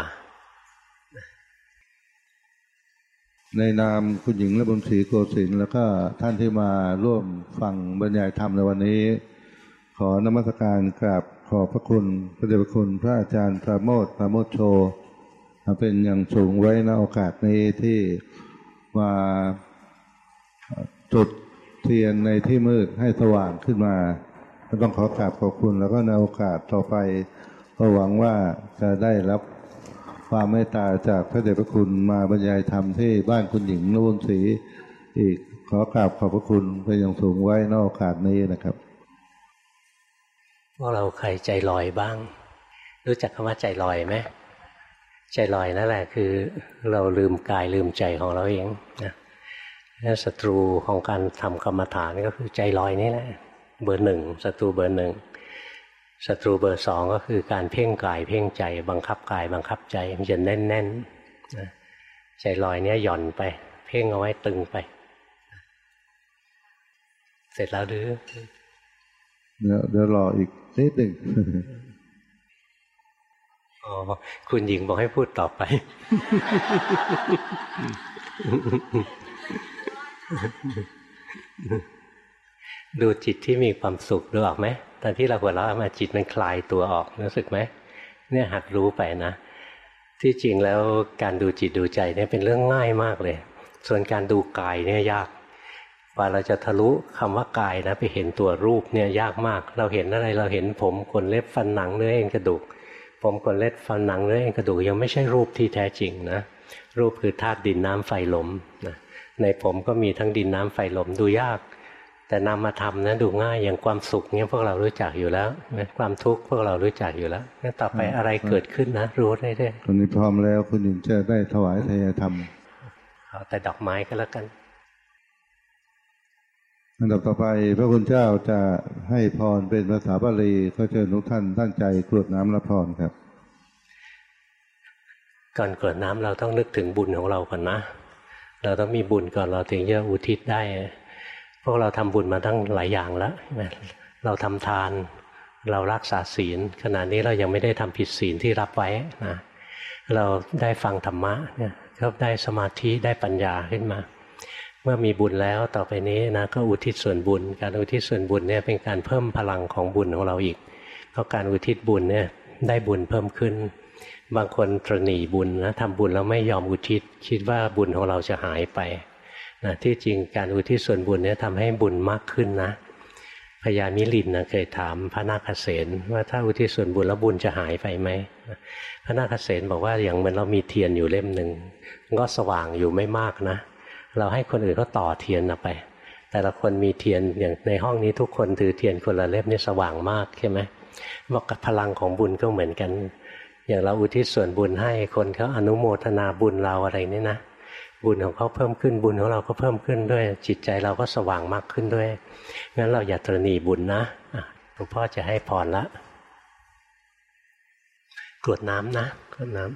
ในนามคุณหญิงและบุญศรีโกศินทร์แล้วก็ท่านที่มาร่วมฟังบรรยายธรรมในวันนี้ขอนมัสการกราบขอบพระคุณพระเดชพระคุณพระอาจารย์ปราโมทย์โชเป็นอย่างสูงไว้ในโอกาสนี้ที่มาจุดเทียนในที่มืดให้สว่างขึ้นมาต้องขอกราบขอบคุณแล้วก็ในโอกาสต่อไปก็หวังว่าจะได้รับความเมตตาจากพระเดชพระคุณมาบรรยายธรรมที่บ้านคุณหญิงและบุญศรีอีกขอกราบขอบพระคุณเป็นอย่างสูงไว้ในโอกาสนี้นะครับพวกเราใครใจลอยบ้างรู้จักคำว่าใจลอยไหมใจลอยนั่นแหละคือเราลืมกายลืมใจของเราเองนะศัตรูของการทำกรรมฐานก็คือใจลอยนี่แหละเบอร์หนึ่งศัตรูเบอร์หนึ่งศัตรูเบอร์สองก็คือการเพ่งกายเพ่งใจบังคับกายบังคับใจมันจะแน่นๆใจลอยเนี่ยหย่อนไปเพ่งเอาไว้ตึงไปเสร็จแล้วหรือเดี๋ยวรออีกนิดหนึ่งอ๋อคุณหญิงบอกให้พูดต่อไปดูจิตที่มีความสุขดูออกไหมตอนที่เราหัวเราะมาจิตมันคลายตัวออกรู้สึกไหมเนี่ยหัดรู้ไปนะที่จริงแล้วการดูจิตดูใจเนี่ยเป็นเรื่องง่ายมากเลยส่วนการดูกายเนี่ยยากกว่าเราจะทะลุคำว่ากายนะไปเห็นตัวรูปเนี่ยยากมากเราเห็นอะไรเราเห็นผมขนเล็บฟันหนังเนื้อเอ็นกระดูกผมขนเล็บฟันหนังเนื้อเอ็นกระดูกยังไม่ใช่รูปที่แท้จริงนะรูปคือธาตุดินน้ำไฟลมนะในผมก็มีทั้งดินน้ำไฟลมดูยากแต่นำมาทำนะดูง่ายอย่างความสุขเนี่ยพวกเรารู้จักอยู่แล้วความทุกข์พวกเรารู้จักอยู่แล้วงั้นต่อไปอะไรเกิดขึ้นนะรู้ได้ด้วยตอนนี้พร้อมแล้วคุณหญิงจะได้ถวายทายธรรมเอาแต่ดอกไม้ก็แล้วกันอันดับต่อไปพระคุณเจ้าจะให้พรเป็นภาษาบาลีขอเชิญทุกท่านตั้งใจกรวดน้ำรับพรครับก่อนกรวดน้ำเราต้องนึกถึงบุญของเราก่อนนะเราต้องมีบุญก่อนเราถึงจะอุทิศได้พวกเราทำบุญมาตั้งหลายอย่างแล้วเราทำทานเรารักษาศีลขณะนี้เรายังไม่ได้ทำผิดศีลที่รับไว้นะเราได้ฟังธรรมะเนี่ยก็ได้สมาธิได้ปัญญาขึ้นมาเมื่อมีบุญแล้วต่อไปนี้นะก็อุทิศส่วนบุญการอุทิศส่วนบุญเนี่ยเป็นการเพิ่มพลังของบุญของเราอีกเพราะการอุทิศบุญเนี่ยได้บุญเพิ่มขึ้นบางคนตระหนี่บุญนะทำบุญแล้วไม่ยอมอุทิศคิดว่าบุญของเราจะหายไปนะที่จริงการอุทิศส่วนบุญเนี่ยทำให้บุญมากขึ้นนะพญามิลินนะเคยถามพระนาคเษนว่าถ้าอุทิศส่วนบุญแล้วบุญจะหายไปไหมพระนาคเษนบอกว่าอย่างเหมือนเรามีเทียนอยู่เล่มหนึ่งก็สว่างอยู่ไม่มากนะเราให้คนอื่นเขาต่อเทียนไปแต่ละคนมีเทียนอย่างในห้องนี้ทุกคนถือเทียนคนละเล่มนี่สว่างมากใช่ไหมบอกกับพลังของบุญก็เหมือนกันอย่างเราอุทิศส่วนบุญให้คนเขาอนุโมทนาบุญเราอะไรนี่นะบุญของเขาเพิ่มขึ้นบุญของเราก็เพิ่มขึ้นด้วยจิตใจเราก็สว่างมากขึ้นด้วยงั้นเราอย่าตระหนี่บุญนะหลวงพ่อจะให้พรละกรวดน้ำนะกรวดน้ำ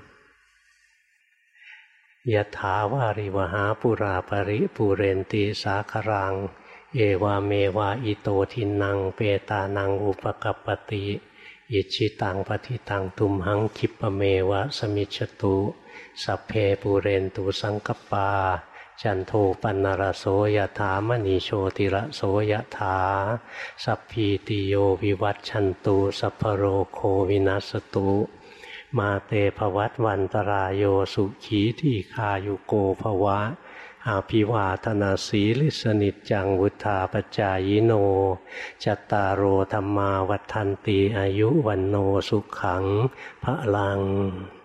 ยะถาวาริวหาปุราปริปุเรนติสาคารังเอวาเมวาอิโตทินังเปตานังอุปกัปปติอิชิตังปฏิตังตุมหังคิปเมวะสมิจฉตุสัพเพปุเรนตุสังกปาจันโทปันนรโสยถามณีโชติระโสยถาสัพพีติโยวิวัตชันตุสัพพโรโควินัสตุมาเตภวัตวันตรายโยสุขีทีคายุโกภวะอาภิวาทนาสีลิสนิจจังวุธาปจายโนจัตตารโอธรรมาวัฏันติอายุวันโนสุขังพระลัง